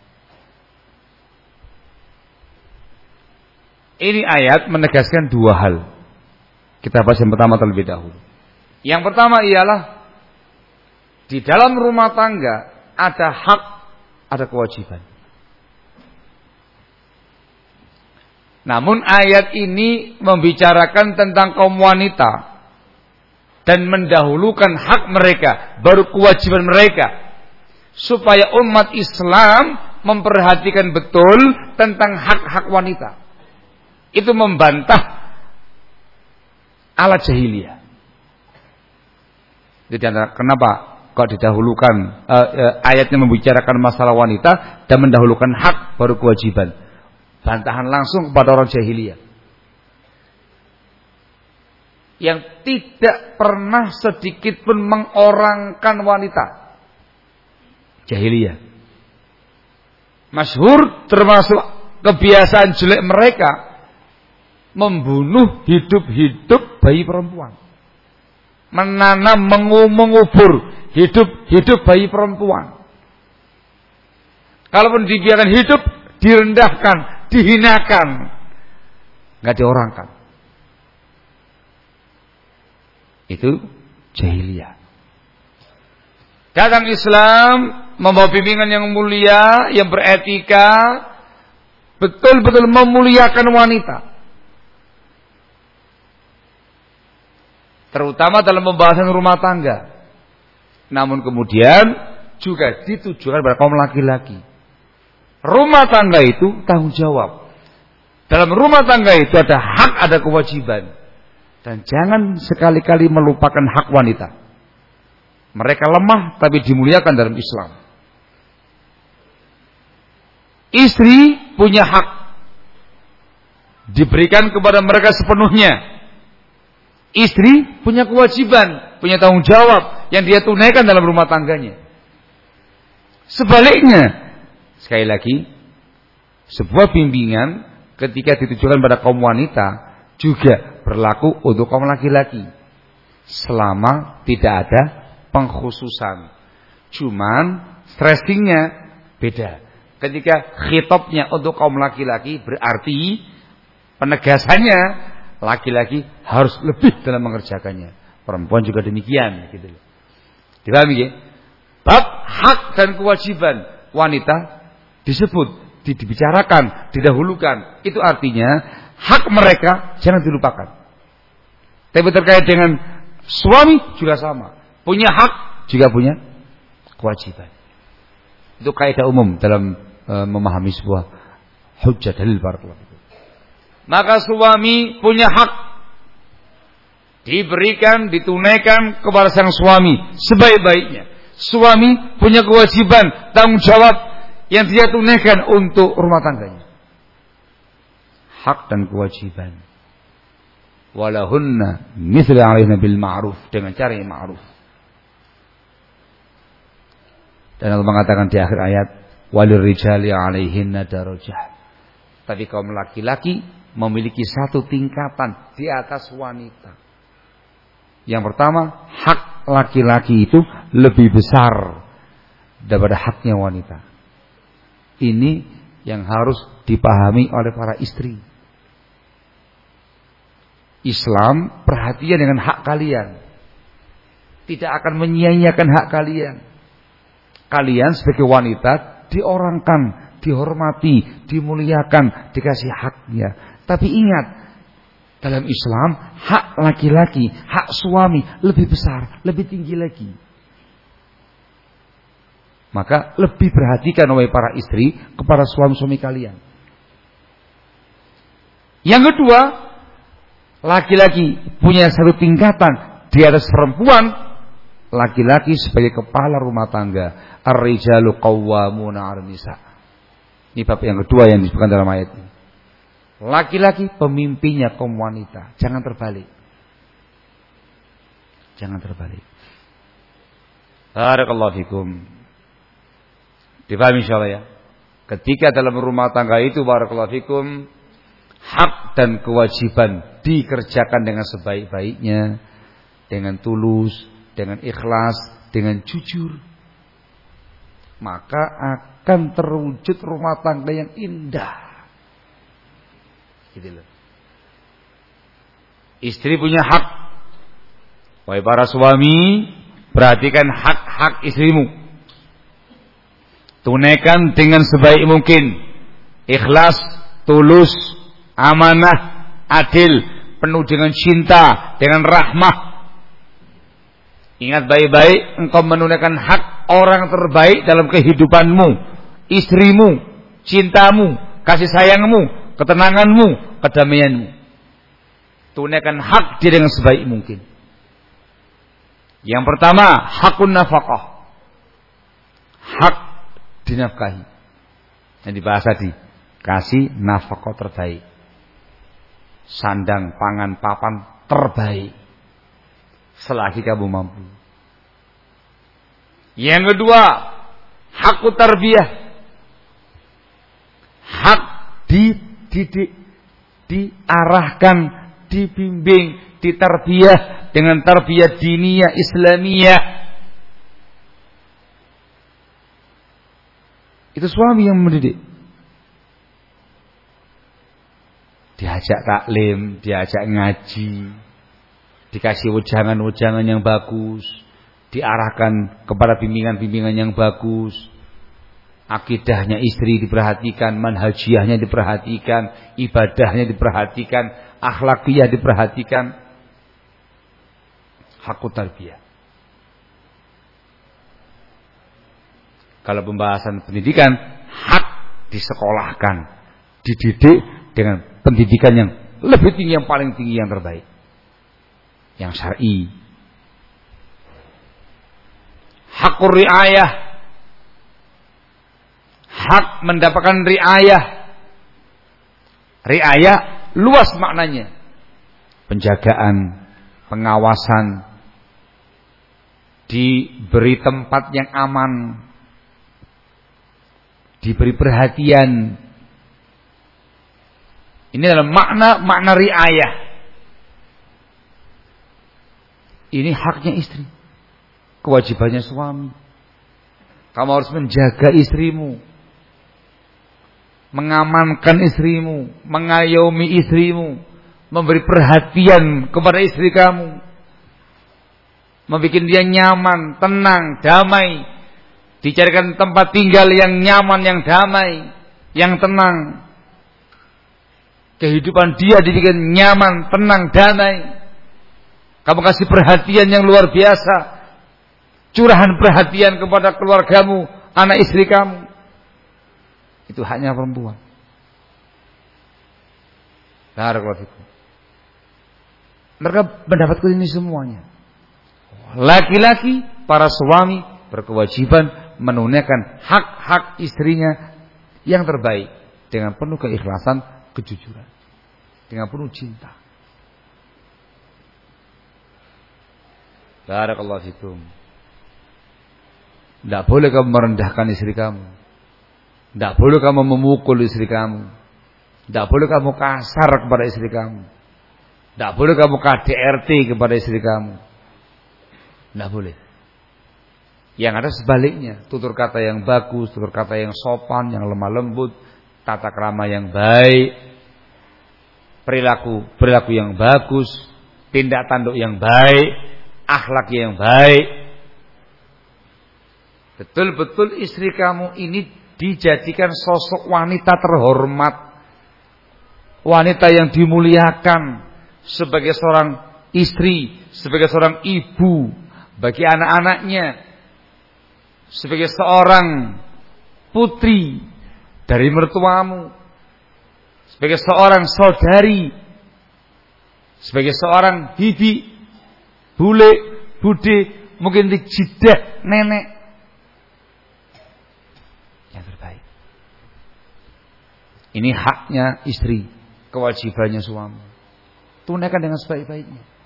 Ini ayat menegaskan dua hal. Kita bahas yang pertama terlebih dahulu. Yang pertama ialah di dalam rumah tangga ada hak, ada kewajiban. Namun ayat ini membicarakan tentang kaum wanita dan mendahulukan hak mereka, baru kewajiban mereka, supaya umat Islam memperhatikan betul tentang hak-hak wanita. Itu membantah alat jahiliyah. Jadi kenapa kok didahulukan ayatnya membicarakan masalah wanita dan mendahulukan hak baru kewajiban? Bantahan langsung kepada orang jahiliyah yang tidak pernah sedikit pun mengorangkan wanita. Jahiliyah masyhur, termasuk kebiasaan jelek mereka, membunuh hidup-hidup bayi perempuan, menanam, mengubur hidup-hidup bayi perempuan. Kalaupun dibiarkan hidup, direndahkan, dihinakan, nggak diorangkan. Itu jahiliyah. Datang Islam membawa bimbingan yang mulia, yang beretika, betul-betul memuliakan wanita. Terutama dalam pembahasan rumah tangga. Namun kemudian juga ditujukan pada kaum laki-laki. Rumah tangga itu tanggung jawab. Dalam rumah tangga itu ada hak, ada kewajiban. Dan jangan sekali-kali melupakan hak wanita. Mereka lemah tapi dimuliakan dalam Islam. Istri punya hak, diberikan kepada mereka sepenuhnya. Istri punya kewajiban, punya tanggung jawab yang dia tunaikan dalam rumah tangganya. Sebaliknya, sekali lagi, sebuah bimbingan ketika ditujukan pada kaum wanita juga berlaku untuk kaum laki-laki, selama tidak ada pengkhususan. Cuman stressingnya beda. Ketika khitabnya untuk kaum laki-laki, berarti penegasannya laki-laki harus lebih dalam mengerjakannya. Perempuan juga demikian, gitu. Dipahami ya? Bab hak dan kewajiban wanita disebut, dibicarakan, didahulukan. Itu artinya hak mereka jangan dilupakan. Tapi terkait dengan suami juga sama. Punya hak juga punya kewajiban. Itu kaidah umum dalam memahami sebuah hujjah dalil barakallahu. Maka suami punya hak, diberikan, ditunaikan kepada sang suami sebaik-baiknya. Suami punya kewajiban, tanggung jawab yang dia tunaikan untuk rumah tangganya. Hak dan kewajiban. Walahunna mithlu 'alaihinna bil ma'ruf, dengan cara yang ma'ruf. Dan Allah mengatakan di akhir ayat, walirrijali 'alaihinna darajah. Tapi kaum laki-laki memiliki satu tingkatan di atas wanita. Yang pertama, hak laki-laki itu lebih besar daripada haknya wanita. Ini yang harus dipahami oleh para istri. Islam perhatian dengan hak kalian. Tidak akan menyia-nyiakan hak kalian. Kalian sebagai wanita diorangkan, dihormati, dimuliakan, dikasih haknya. Tapi ingat, dalam Islam hak laki-laki, hak suami lebih besar, lebih tinggi lagi. Maka lebih perhatikan oleh para istri kepada suami-suami kalian. Yang kedua, laki-laki punya satu tingkatan di atas perempuan. Laki-laki sebagai kepala rumah tangga. Ar-rijalu qawwamuna 'alan nisa. Ini bab yang kedua yang disebutkan dalam ayat ini. Laki-laki pemimpinnya kaum wanita. Jangan terbalik. Jangan terbalik. Barakallahu fikum. Dipahami insyaallah ya. Ketika dalam rumah tangga itu barakallahu fikum, hak dan kewajiban dikerjakan dengan sebaik-baiknya, dengan tulus, dengan ikhlas, dengan jujur, maka akan terwujud rumah tangga yang indah. Gitu loh. Istri punya hak. Wahai para suami, perhatikan hak-hak istrimu. Tunaikan dengan sebaik mungkin. Ikhlas, tulus, amanah, adil, penuh dengan cinta, dengan rahmah. Ingat baik-baik, engkau menunaikan hak orang terbaik dalam kehidupanmu, istrimu, cintamu, kasih sayangmu, ketenanganmu, kedamaianmu. Tunaikan hak dia dengan sebaik mungkin. Yang pertama, hakun nafkah. Hak dinafkahi. Yang dibahas tadi, kasih nafkah terbaik. Sandang, pangan, papan terbaik. Selagi kamu mampu. Yang kedua, hakut tarbiyah. Hak dididik, diarahkan, dibimbing, ditarbiyah dengan tarbiyah diniyah Islamiyah. Itu suami yang mendidik. Diajak taklim, diajak ngaji, dikasih wejangan-wejangan yang bagus, diarahkan kepada bimbingan-bimbingan yang bagus. Akidahnya istri diperhatikan, manhajiyahnya diperhatikan, ibadahnya diperhatikan, akhlakiyah diperhatikan. Hakut tarbiyah. Kalau pembahasan pendidikan, hak disekolahkan, dididik dengan pendidikan yang lebih tinggi, yang paling tinggi, yang terbaik, yang syar'i. Hakur riayah, hak mendapatkan riayah. Riayah luas maknanya. Penjagaan, pengawasan, diberi tempat yang aman, diberi perhatian. Ini adalah makna riayah. Ini haknya istri, kewajibannya suami. Kamu harus menjaga istrimu, mengamankan istrimu, mengayomi istrimu, memberi perhatian kepada istri kamu, membuat dia nyaman, tenang, damai, dicarikan tempat tinggal yang nyaman, yang damai, yang tenang. Kehidupan dia dibikin nyaman, tenang, damai. Kamu kasih perhatian yang luar biasa, curahan perhatian kepada keluargamu, anak istri kamu. Itu haknya perempuan. Barakallahu fikum. Mereka mendapatkan ini semuanya. Laki-laki, para suami berkewajiban menunaikan hak-hak istrinya yang terbaik dengan penuh keikhlasan, kejujuran, dengan penuh cinta. Barakallahu fikum. Tidak boleh kamu merendahkan istri kamu. Tidak boleh kamu memukul istri kamu. Tidak boleh kamu kasar kepada istri kamu. Tidak boleh kamu KDRT kepada istri kamu. Tidak boleh. Yang ada sebaliknya, tutur kata yang bagus, tutur kata yang sopan, yang lemah lembut, tata krama yang baik, perilaku yang bagus, tindak tanduk yang baik, akhlak yang baik. Betul-betul istri kamu ini dijadikan sosok wanita terhormat, wanita yang dimuliakan sebagai seorang istri, sebagai seorang ibu bagi anak-anaknya, sebagai seorang putri dari mertuamu, sebagai seorang saudari, sebagai seorang bibi, bule, bude, mungkin jidah nenek yang terbaik. Ini haknya istri, kewajibannya suami. Tunaikan dengan sebaik-baiknya.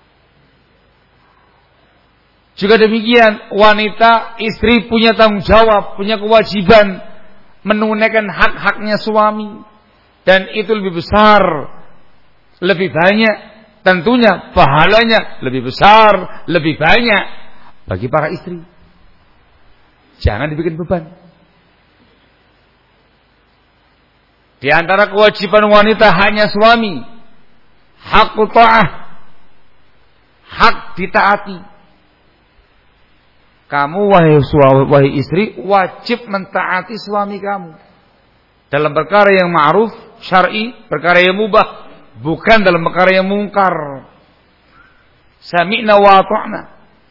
Juga demikian, wanita, istri punya tanggung jawab, punya kewajiban menunaikan hak-haknya suami. Dan itu lebih besar, lebih banyak, tentunya pahalanya lebih besar, lebih banyak bagi para istri. Jangan dibikin beban. Di antara kewajiban wanita hanya suami, hak ta'ah, hak ditaati. Kamu wahai istri wajib mentaati suami kamu dalam perkara yang ma'ruf syar'i, perkara yang mubah, bukan dalam perkara yang mungkar. Sami'na wa ata'na.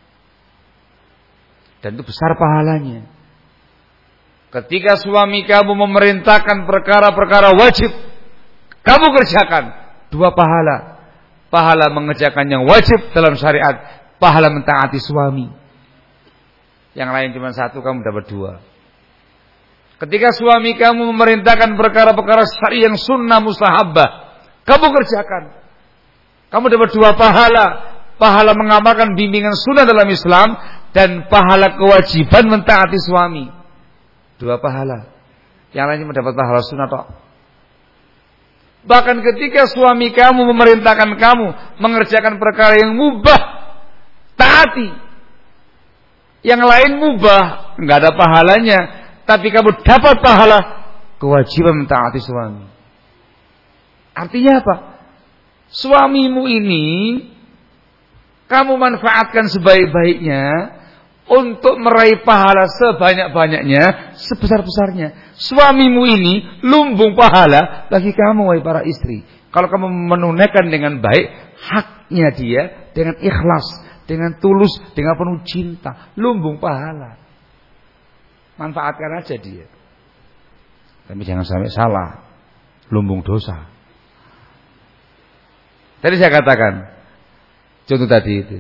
Dan itu besar pahalanya. Ketika suami kamu memerintahkan perkara-perkara wajib, kamu kerjakan, 2 pahala. Pahala mengerjakan yang wajib dalam syariat, pahala mentaati suami. Yang lain cuma 1, kamu dapat 2. Ketika suami kamu memerintahkan perkara-perkara syar'i yang sunnah mustahabbah, kamu kerjakan, kamu dapat 2 pahala. Pahala mengamalkan bimbingan sunnah dalam Islam dan pahala kewajiban mentaati suami. 2 pahala. Yang lain cuma dapat pahala sunnah tok. Bahkan ketika suami kamu memerintahkan kamu mengerjakan perkara yang mubah, taati. Yang lain mubah, enggak ada pahalanya, tapi kamu dapat pahala kewajiban mentaati suami. Artinya apa? Suamimu ini kamu manfaatkan sebaik-baiknya untuk meraih pahala sebanyak-banyaknya, sebesar-besarnya. Suamimu ini lumbung pahala bagi kamu wahai para istri. Kalau kamu menunaikan dengan baik haknya dia dengan ikhlas, dengan tulus, dengan penuh cinta, lumbung pahala. Manfaatkan aja dia. Tapi jangan sampai salah, lumbung dosa. Tadi saya katakan, contoh tadi itu,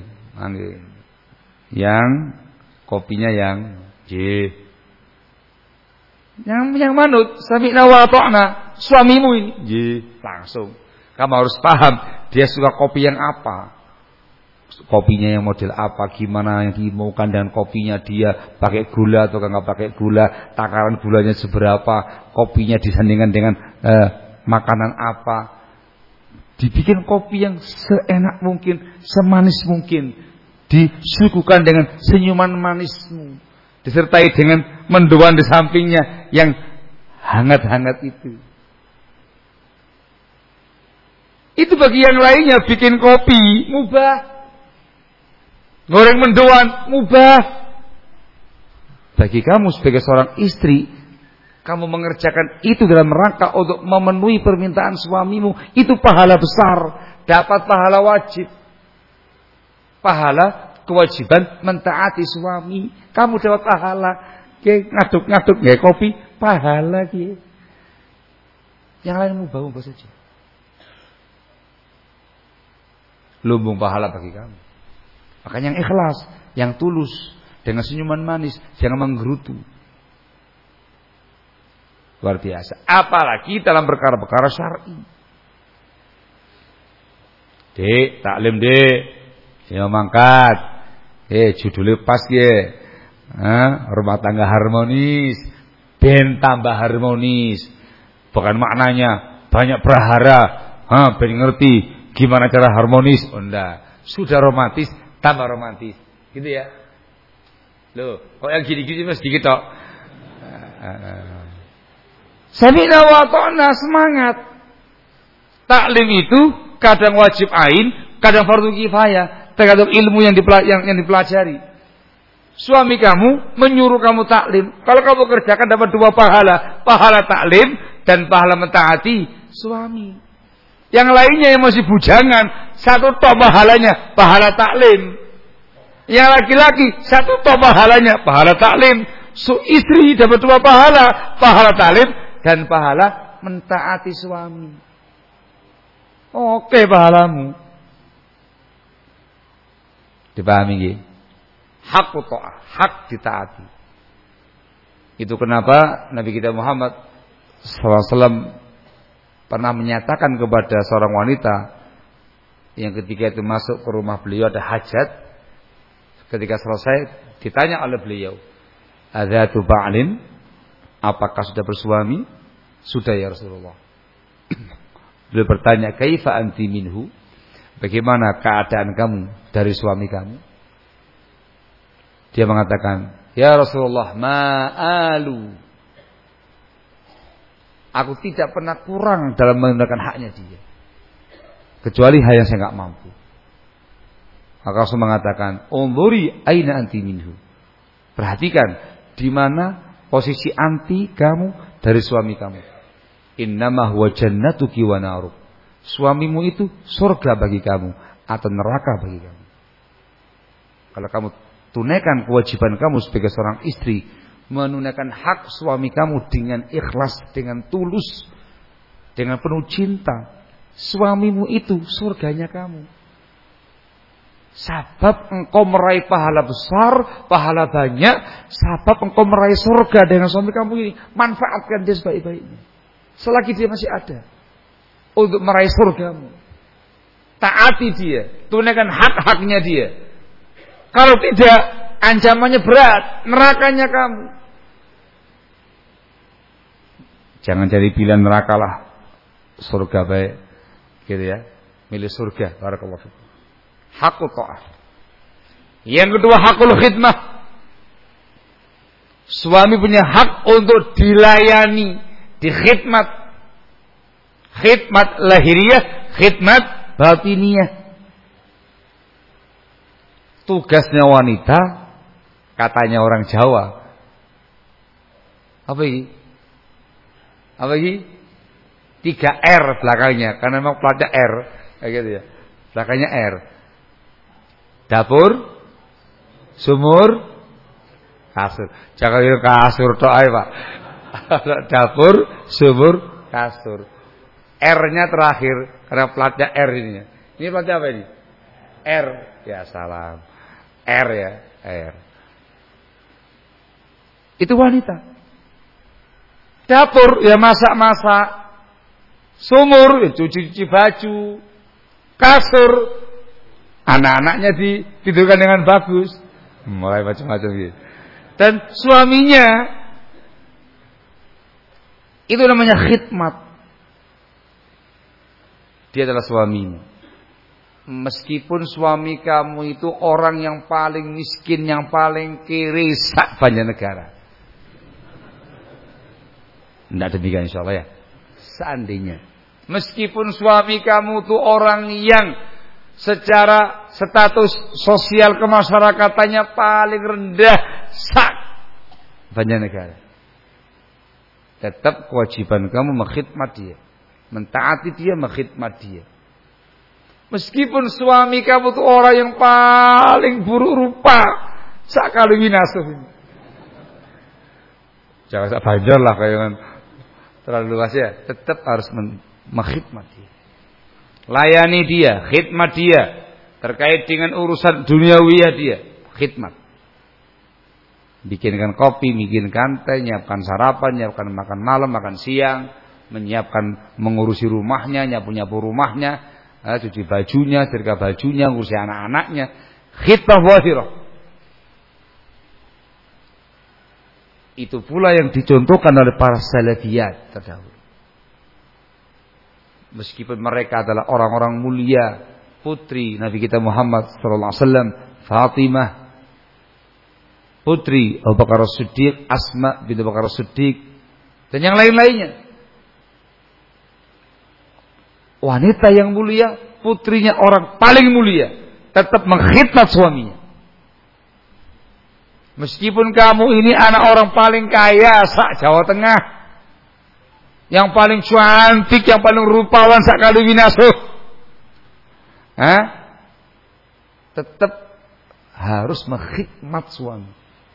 yang kopinya yang J, yang manut, sami'na wa ata'na, suamimu ini J, langsung. Kamu harus paham dia suka kopi yang apa. Kopinya yang model apa, gimana yang dimaukan dengan kopinya dia, pakai gula atau enggak pakai gula, takaran gulanya seberapa, kopinya disandingkan dengan makanan apa. Dibikin kopi yang seenak mungkin, semanis mungkin, disuguhkan dengan senyuman manismu, disertai dengan mendoan di sampingnya yang hangat-hangat itu. Itu bagi yang lainnya bikin kopi mubah, goreng mendoan mubah. Bagi kamu sebagai seorang istri, kamu mengerjakan itu dalam rangka untuk memenuhi permintaan suamimu, itu pahala besar, dapat pahala wajib, pahala kewajiban mentaati suami. Kamu dapat pahala, ngaduk-ngaduk nggak kopi, pahala gitu. Yang lain mubah-mubah saja, lumbung pahala bagi kamu. Makanya yang ikhlas, yang tulus, dengan senyuman manis, jangan menggerutu. Luar biasa. Apalagi dalam perkara-perkara syar'i. Dek, taklim dek, saya mangkat. Judulnya pas ya. Rumah tangga harmonis, ben tambah harmonis. Bukan maknanya banyak prahara, ben ngerti gimana cara harmonis. Oh enggak, sudah romantis tambah romantis. Gitu ya. Loh, kok yang gini-gini mas sedikit tok. Sami'na wa ta'na, semangat. Taklim itu kadang wajib ain, kadang fardu kifayah, tergantung ilmu yang dipelajari. Suami kamu menyuruh kamu taklim. Kalau kamu kerjakan dapat 2 pahala, pahala taklim dan pahala mentaati suami. Yang lainnya yang masih bujangan, 1 tok pahalanya pahala taklim. Yang laki-laki 1 tok pahalanya pahala taklim. Istri dapat 2 pahala, pahala taklim dan pahala mentaati suami. Oke pahalamu. Dipahami nggih? Hak ta'ah, hak ditaati. Itu kenapa Nabi kita Muhammad SAW pernah menyatakan kepada seorang wanita yang ketika itu masuk ke rumah beliau ada hajat. Ketika selesai ditanya oleh beliau, "Adzatu ba'lin?" Apakah sudah bersuami? Sudah ya Rasulullah. Beliau bertanya, "Kaifa anti minhu?" Bagaimana keadaan kamu dari suami kamu? Dia mengatakan, "Ya Rasulullah, ma'alu." Aku tidak pernah kurang dalam menggunakan haknya dia. Kecuali hal yang saya enggak mampu. Maka Rasul mengatakan, "Unzuri aina anti minhu." Perhatikan di mana posisi anti kamu dari suami kamu. Innama huwa jannatuki wa naruk. Suamimu itu surga bagi kamu atau neraka bagi kamu. Kalau kamu tunaikan kewajiban kamu sebagai seorang istri, menunaikan hak suami kamu dengan ikhlas, dengan tulus, dengan penuh cinta, suamimu itu surganya kamu. Sebab engkau meraih pahala besar, pahala banyak, sebab engkau meraih surga dengan suami kamu ini. Manfaatkan dia sebaik-baiknya selagi dia masih ada untuk meraih surgamu. Taati dia, tunaikan hak-haknya dia. Kalau tidak, ancamannya berat, nerakanya kamu. Jangan jadi pilihan neraka lah, surga baik, gitu ya. Milih surga, barakallahu fikum. Hakul ta'ah. Yang kedua, hakul khidmah. Suami punya hak untuk dilayani, dikhidmat. Khidmat lahiriah, khidmat batiniyah. Tugasnya wanita, katanya orang Jawa, apa ini? Apa ini? 3R belakangnya, karena memang platnya R, kayak gitu ya. Belakangnya R. Dapur, sumur, kasur. Jangan itu kasur tok ae, Pak. Dapur, sumur, kasur. R-nya terakhir karena platnya R ininya. Ini platnya apa ini? R. Ya salam. R ya, R. Itu wanita. Dapur ya masak-masak. Sumur ya cuci-cuci baju. Kasur anak-anaknya ditidurkan dengan bagus. Mulai macam-macam gitu. Dan suaminya itu namanya khidmat. Dia adalah suamimu. Meskipun suami kamu itu orang yang paling miskin, yang paling kiri sak Banjarnegara. Tidak demikian insyaallah ya. Seandainya. Meskipun suami kamu itu orang yang secara status sosial kemasyarakatannya paling rendah sak Banjarnegara. Tetap kewajiban kamu mengkhidmat dia. Mentaati dia, mengkhidmat dia. Meskipun suami kamu itu orang yang paling buruk rupa, sakali winasuh ini. Jangan sak Banjar lah kayak terlalu luas ya. Tetap harus mengkhidmat dia. Layani dia, khidmat dia. Terkait dengan urusan duniawiyah dia, khidmat. Bikinkan kopi, bikinkan teh, nyiapkan sarapan, nyiapkan makan malam, makan siang, menyiapkan mengurusi rumahnya, nyapu-nyapu rumahnya, cuci bajunya, setrika bajunya, ngurusi anak-anaknya. Khidmah wahirah. Itu pula yang dicontohkan oleh para salafiyat terdahulu. Meskipun mereka adalah orang-orang mulia, putri Nabi kita Muhammad sallallahu alaihi wasallam, Fatimah, putri Abu Bakar As-Siddiq, Asma binti Abu Bakar As-Siddiq, dan yang lain-lainnya. Wanita yang mulia, putrinya orang paling mulia, tetap mengkhidmat suaminya. Meskipun kamu ini anak orang paling kaya sak Jawa Tengah, yang paling cantik, yang paling rupawan sak kali winasuh, tetap harus mengkhidmat suami.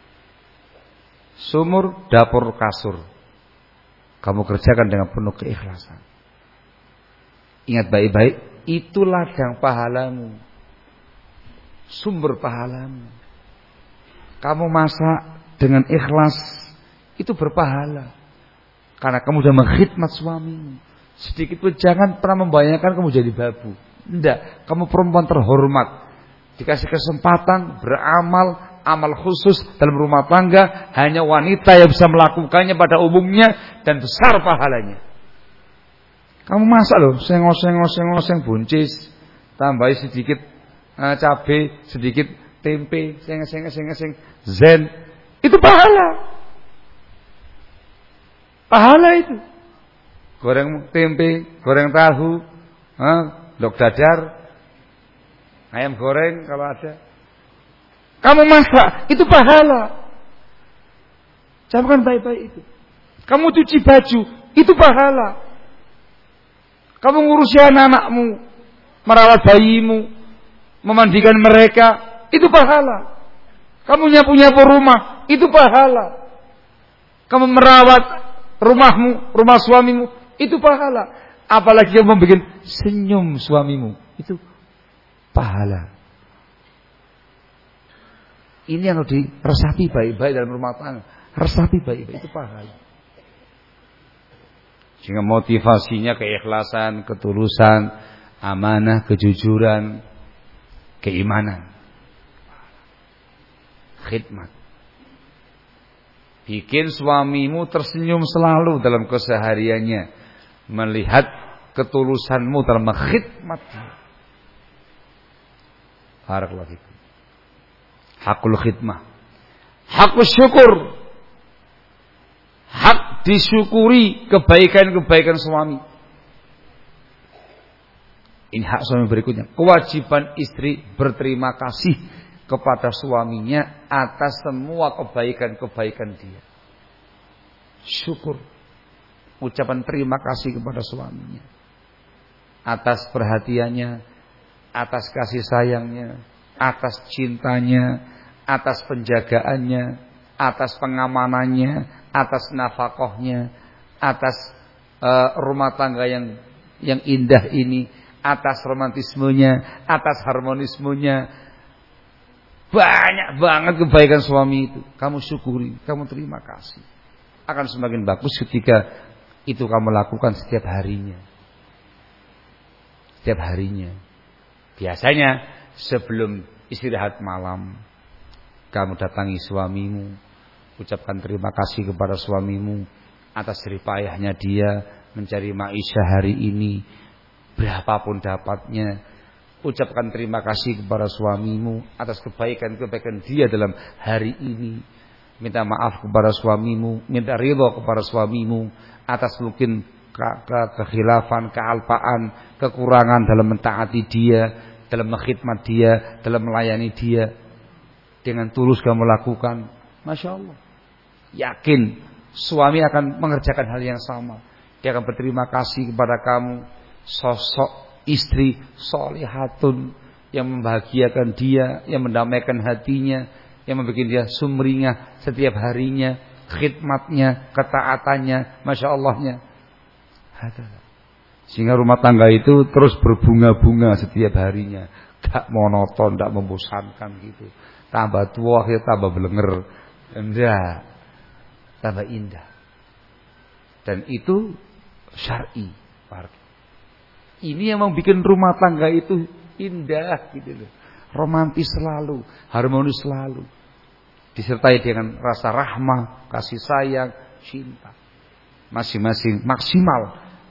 Sumur, dapur, kasur, kamu kerjakan dengan penuh keikhlasan. Ingat baik-baik, itu ladang pahalamu, sumber pahalamu. Kamu masak dengan ikhlas, itu berpahala. Karena kamu sudah mengkhidmat suamimu. Sedikit pun jangan pernah membayangkan kamu jadi babu. Tidak, kamu perempuan terhormat. Dikasih kesempatan beramal, amal khusus dalam rumah tangga, hanya wanita yang bisa melakukannya pada umumnya dan besar pahalanya. Kamu masak loh, sengos buncis, tambahi sedikit cabai, sedikit tempe, seng zen, itu pahala. Pahala itu. Goreng tempe, goreng tahu, dok dadar, ayam goreng kalau ada. Kamu masak, itu pahala. Camkan baik-baik itu. Kamu cuci baju, itu pahala. Kamu ngurusi anak-anakmu, merawat bayimu, memandikan mereka, itu pahala. Kamu nyapu-nyapu rumah, itu pahala. Kamu merawat rumahmu, rumah suamimu, itu pahala. Apalagi kamu membuat senyum suamimu, itu pahala. Ini yang harus diresapi baik-baik dalam rumah tangga. Resapi baik-baik, itu pahala. Sehingga motivasinya keikhlasan, ketulusan, amanah, kejujuran, keimanan, khidmat. Bikin suamimu tersenyum selalu dalam kesehariannya, melihat ketulusanmu dalam khidmat. Barakallahu fikum. Hakul khidmah, hakul syukur, hak disyukuri kebaikan-kebaikan suami. Ini hak suami berikutnya. Kewajiban istri berterima kasih kepada suaminya atas semua kebaikan-kebaikan dia. Syukur, ucapan terima kasih kepada suaminya atas perhatiannya, atas kasih sayangnya, atas cintanya, atas penjagaannya, atas pengamanannya, atas nafkahnya, atas rumah tangga yang indah ini, atas romantismenya, atas harmonismenya. Banyak banget kebaikan suami itu. Kamu syukuri, kamu terima kasih. Akan semakin bagus ketika itu kamu lakukan setiap harinya. Setiap harinya. Biasanya sebelum istirahat malam, kamu datangi suamimu, ucapkan terima kasih kepada suamimu atas jerih payahnya dia mencari maisha hari ini, berapapun dapatnya. Ucapkan terima kasih kepada suamimu atas kebaikan-kebaikan dia dalam hari ini. Minta maaf kepada suamimu, minta ridha kepada suamimu atas mungkin kekhilafan, kealpaan, kekurangan dalam mentaati dia, dalam mengkhidmat dia, dalam melayani dia. Dengan tulus kamu lakukan, Masya Allah. Yakin suami akan mengerjakan hal yang sama. Dia akan berterima kasih kepada kamu, sosok istri sholihatun yang membahagiakan dia, yang mendamaikan hatinya, yang membuat dia sumringah setiap harinya, khidmatnya, ketaatannya, Masya Allahnya. Sehingga rumah tangga itu terus berbunga-bunga setiap harinya, gak monoton, gak membosankan gitu. Tambah tua, ya tambah belenger, enggak, tambah indah. Dan itu syar'i. Ini yang membuat rumah tangga itu indah gitu loh. Romantis selalu, harmonis selalu. Disertai dengan rasa rahmah, kasih sayang, cinta. Masing-masing maksimal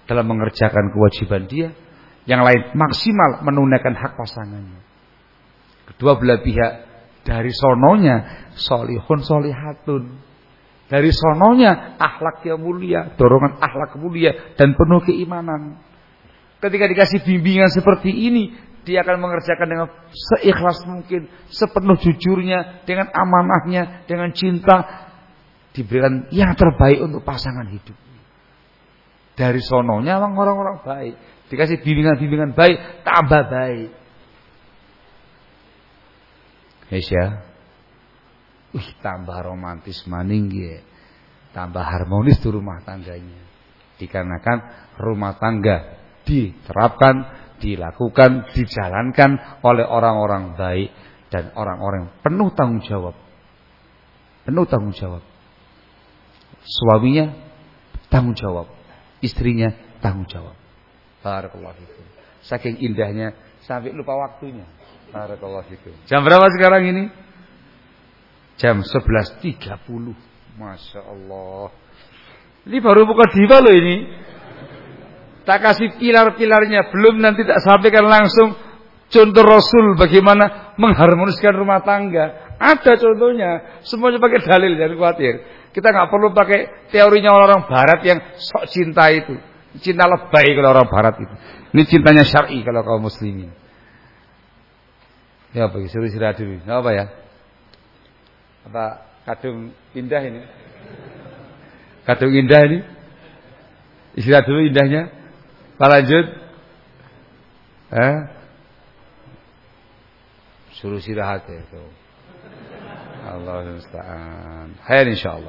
dalam mengerjakan kewajiban dia, yang lain maksimal menunaikan hak pasangannya. Kedua belah pihak dari sononya solihun solihatun, dari sononya akhlak yang mulia, dorongan akhlak mulia dan penuh keimanan. Ketika dikasih bimbingan seperti ini, dia akan mengerjakan dengan seikhlas mungkin, sepenuh jujurnya, dengan amanahnya, dengan cinta, diberikan yang terbaik untuk pasangan hidup. Dari sononya memang orang-orang baik, dikasih bimbingan-bimbingan baik, tambah baik. Ya, tambah romantis maning ya, tambah harmonis di rumah tangganya. Dikarenakan rumah tangga diterapkan, dilakukan, dijalankan oleh orang-orang baik dan orang-orang penuh tanggung jawab. Penuh tanggung jawab. Suaminya tanggung jawab, istrinya tanggung jawab. Barakallahu fikum. Saking indahnya sampai lupa waktunya. Barakallahu fikum. Jam berapa sekarang ini? Jam 11.30. Masya Allah. Ini baru buka diva loh ini. Tak kasih pilar-pilarnya, belum nanti tak sampaikan langsung contoh Rasul bagaimana mengharmoniskan rumah tangga. Ada contohnya, semuanya pakai dalil, jangan khawatir. Kita nggak perlu pakai teorinya orang Barat yang sok cinta itu. Cinta lebay kalau orang Barat itu. Ini cintanya syar'i kalau kaum muslimin. Ya apa? Suruh istirahat dulu. Nggak apa ya? Apa kadung indah ini? Kadung indah ini? Istirahat dulu indahnya. Pak lanjut. Suruh istirahat ya itu. Allahumma musta'an. Hayal insyaallah.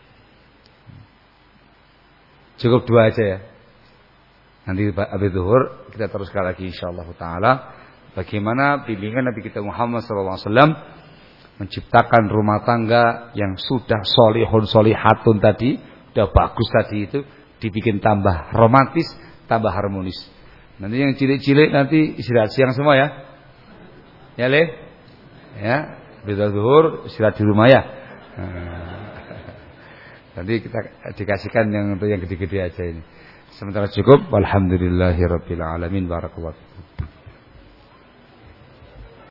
Cukup 2 aja ya. Nanti habis zuhur kita teruskan lagi insyaallah taala bagaimana bimbingan Nabi kita Muhammad sallallahu alaihi wasallam menciptakan rumah tangga yang sudah solihun solihatun tadi, sudah bagus tadi itu dibikin tambah romantis, tambah harmonis. Nanti yang cilik-cilik nanti istirahat siang semua ya. Ya Le? Ya, habis zuhur istirahat di rumah ya. Nanti kita dikasihkan yang untuk yang gede-gede aja ini. Sementara cukup. Walhamdulillahirabbil alamin. Barakallahu fikum.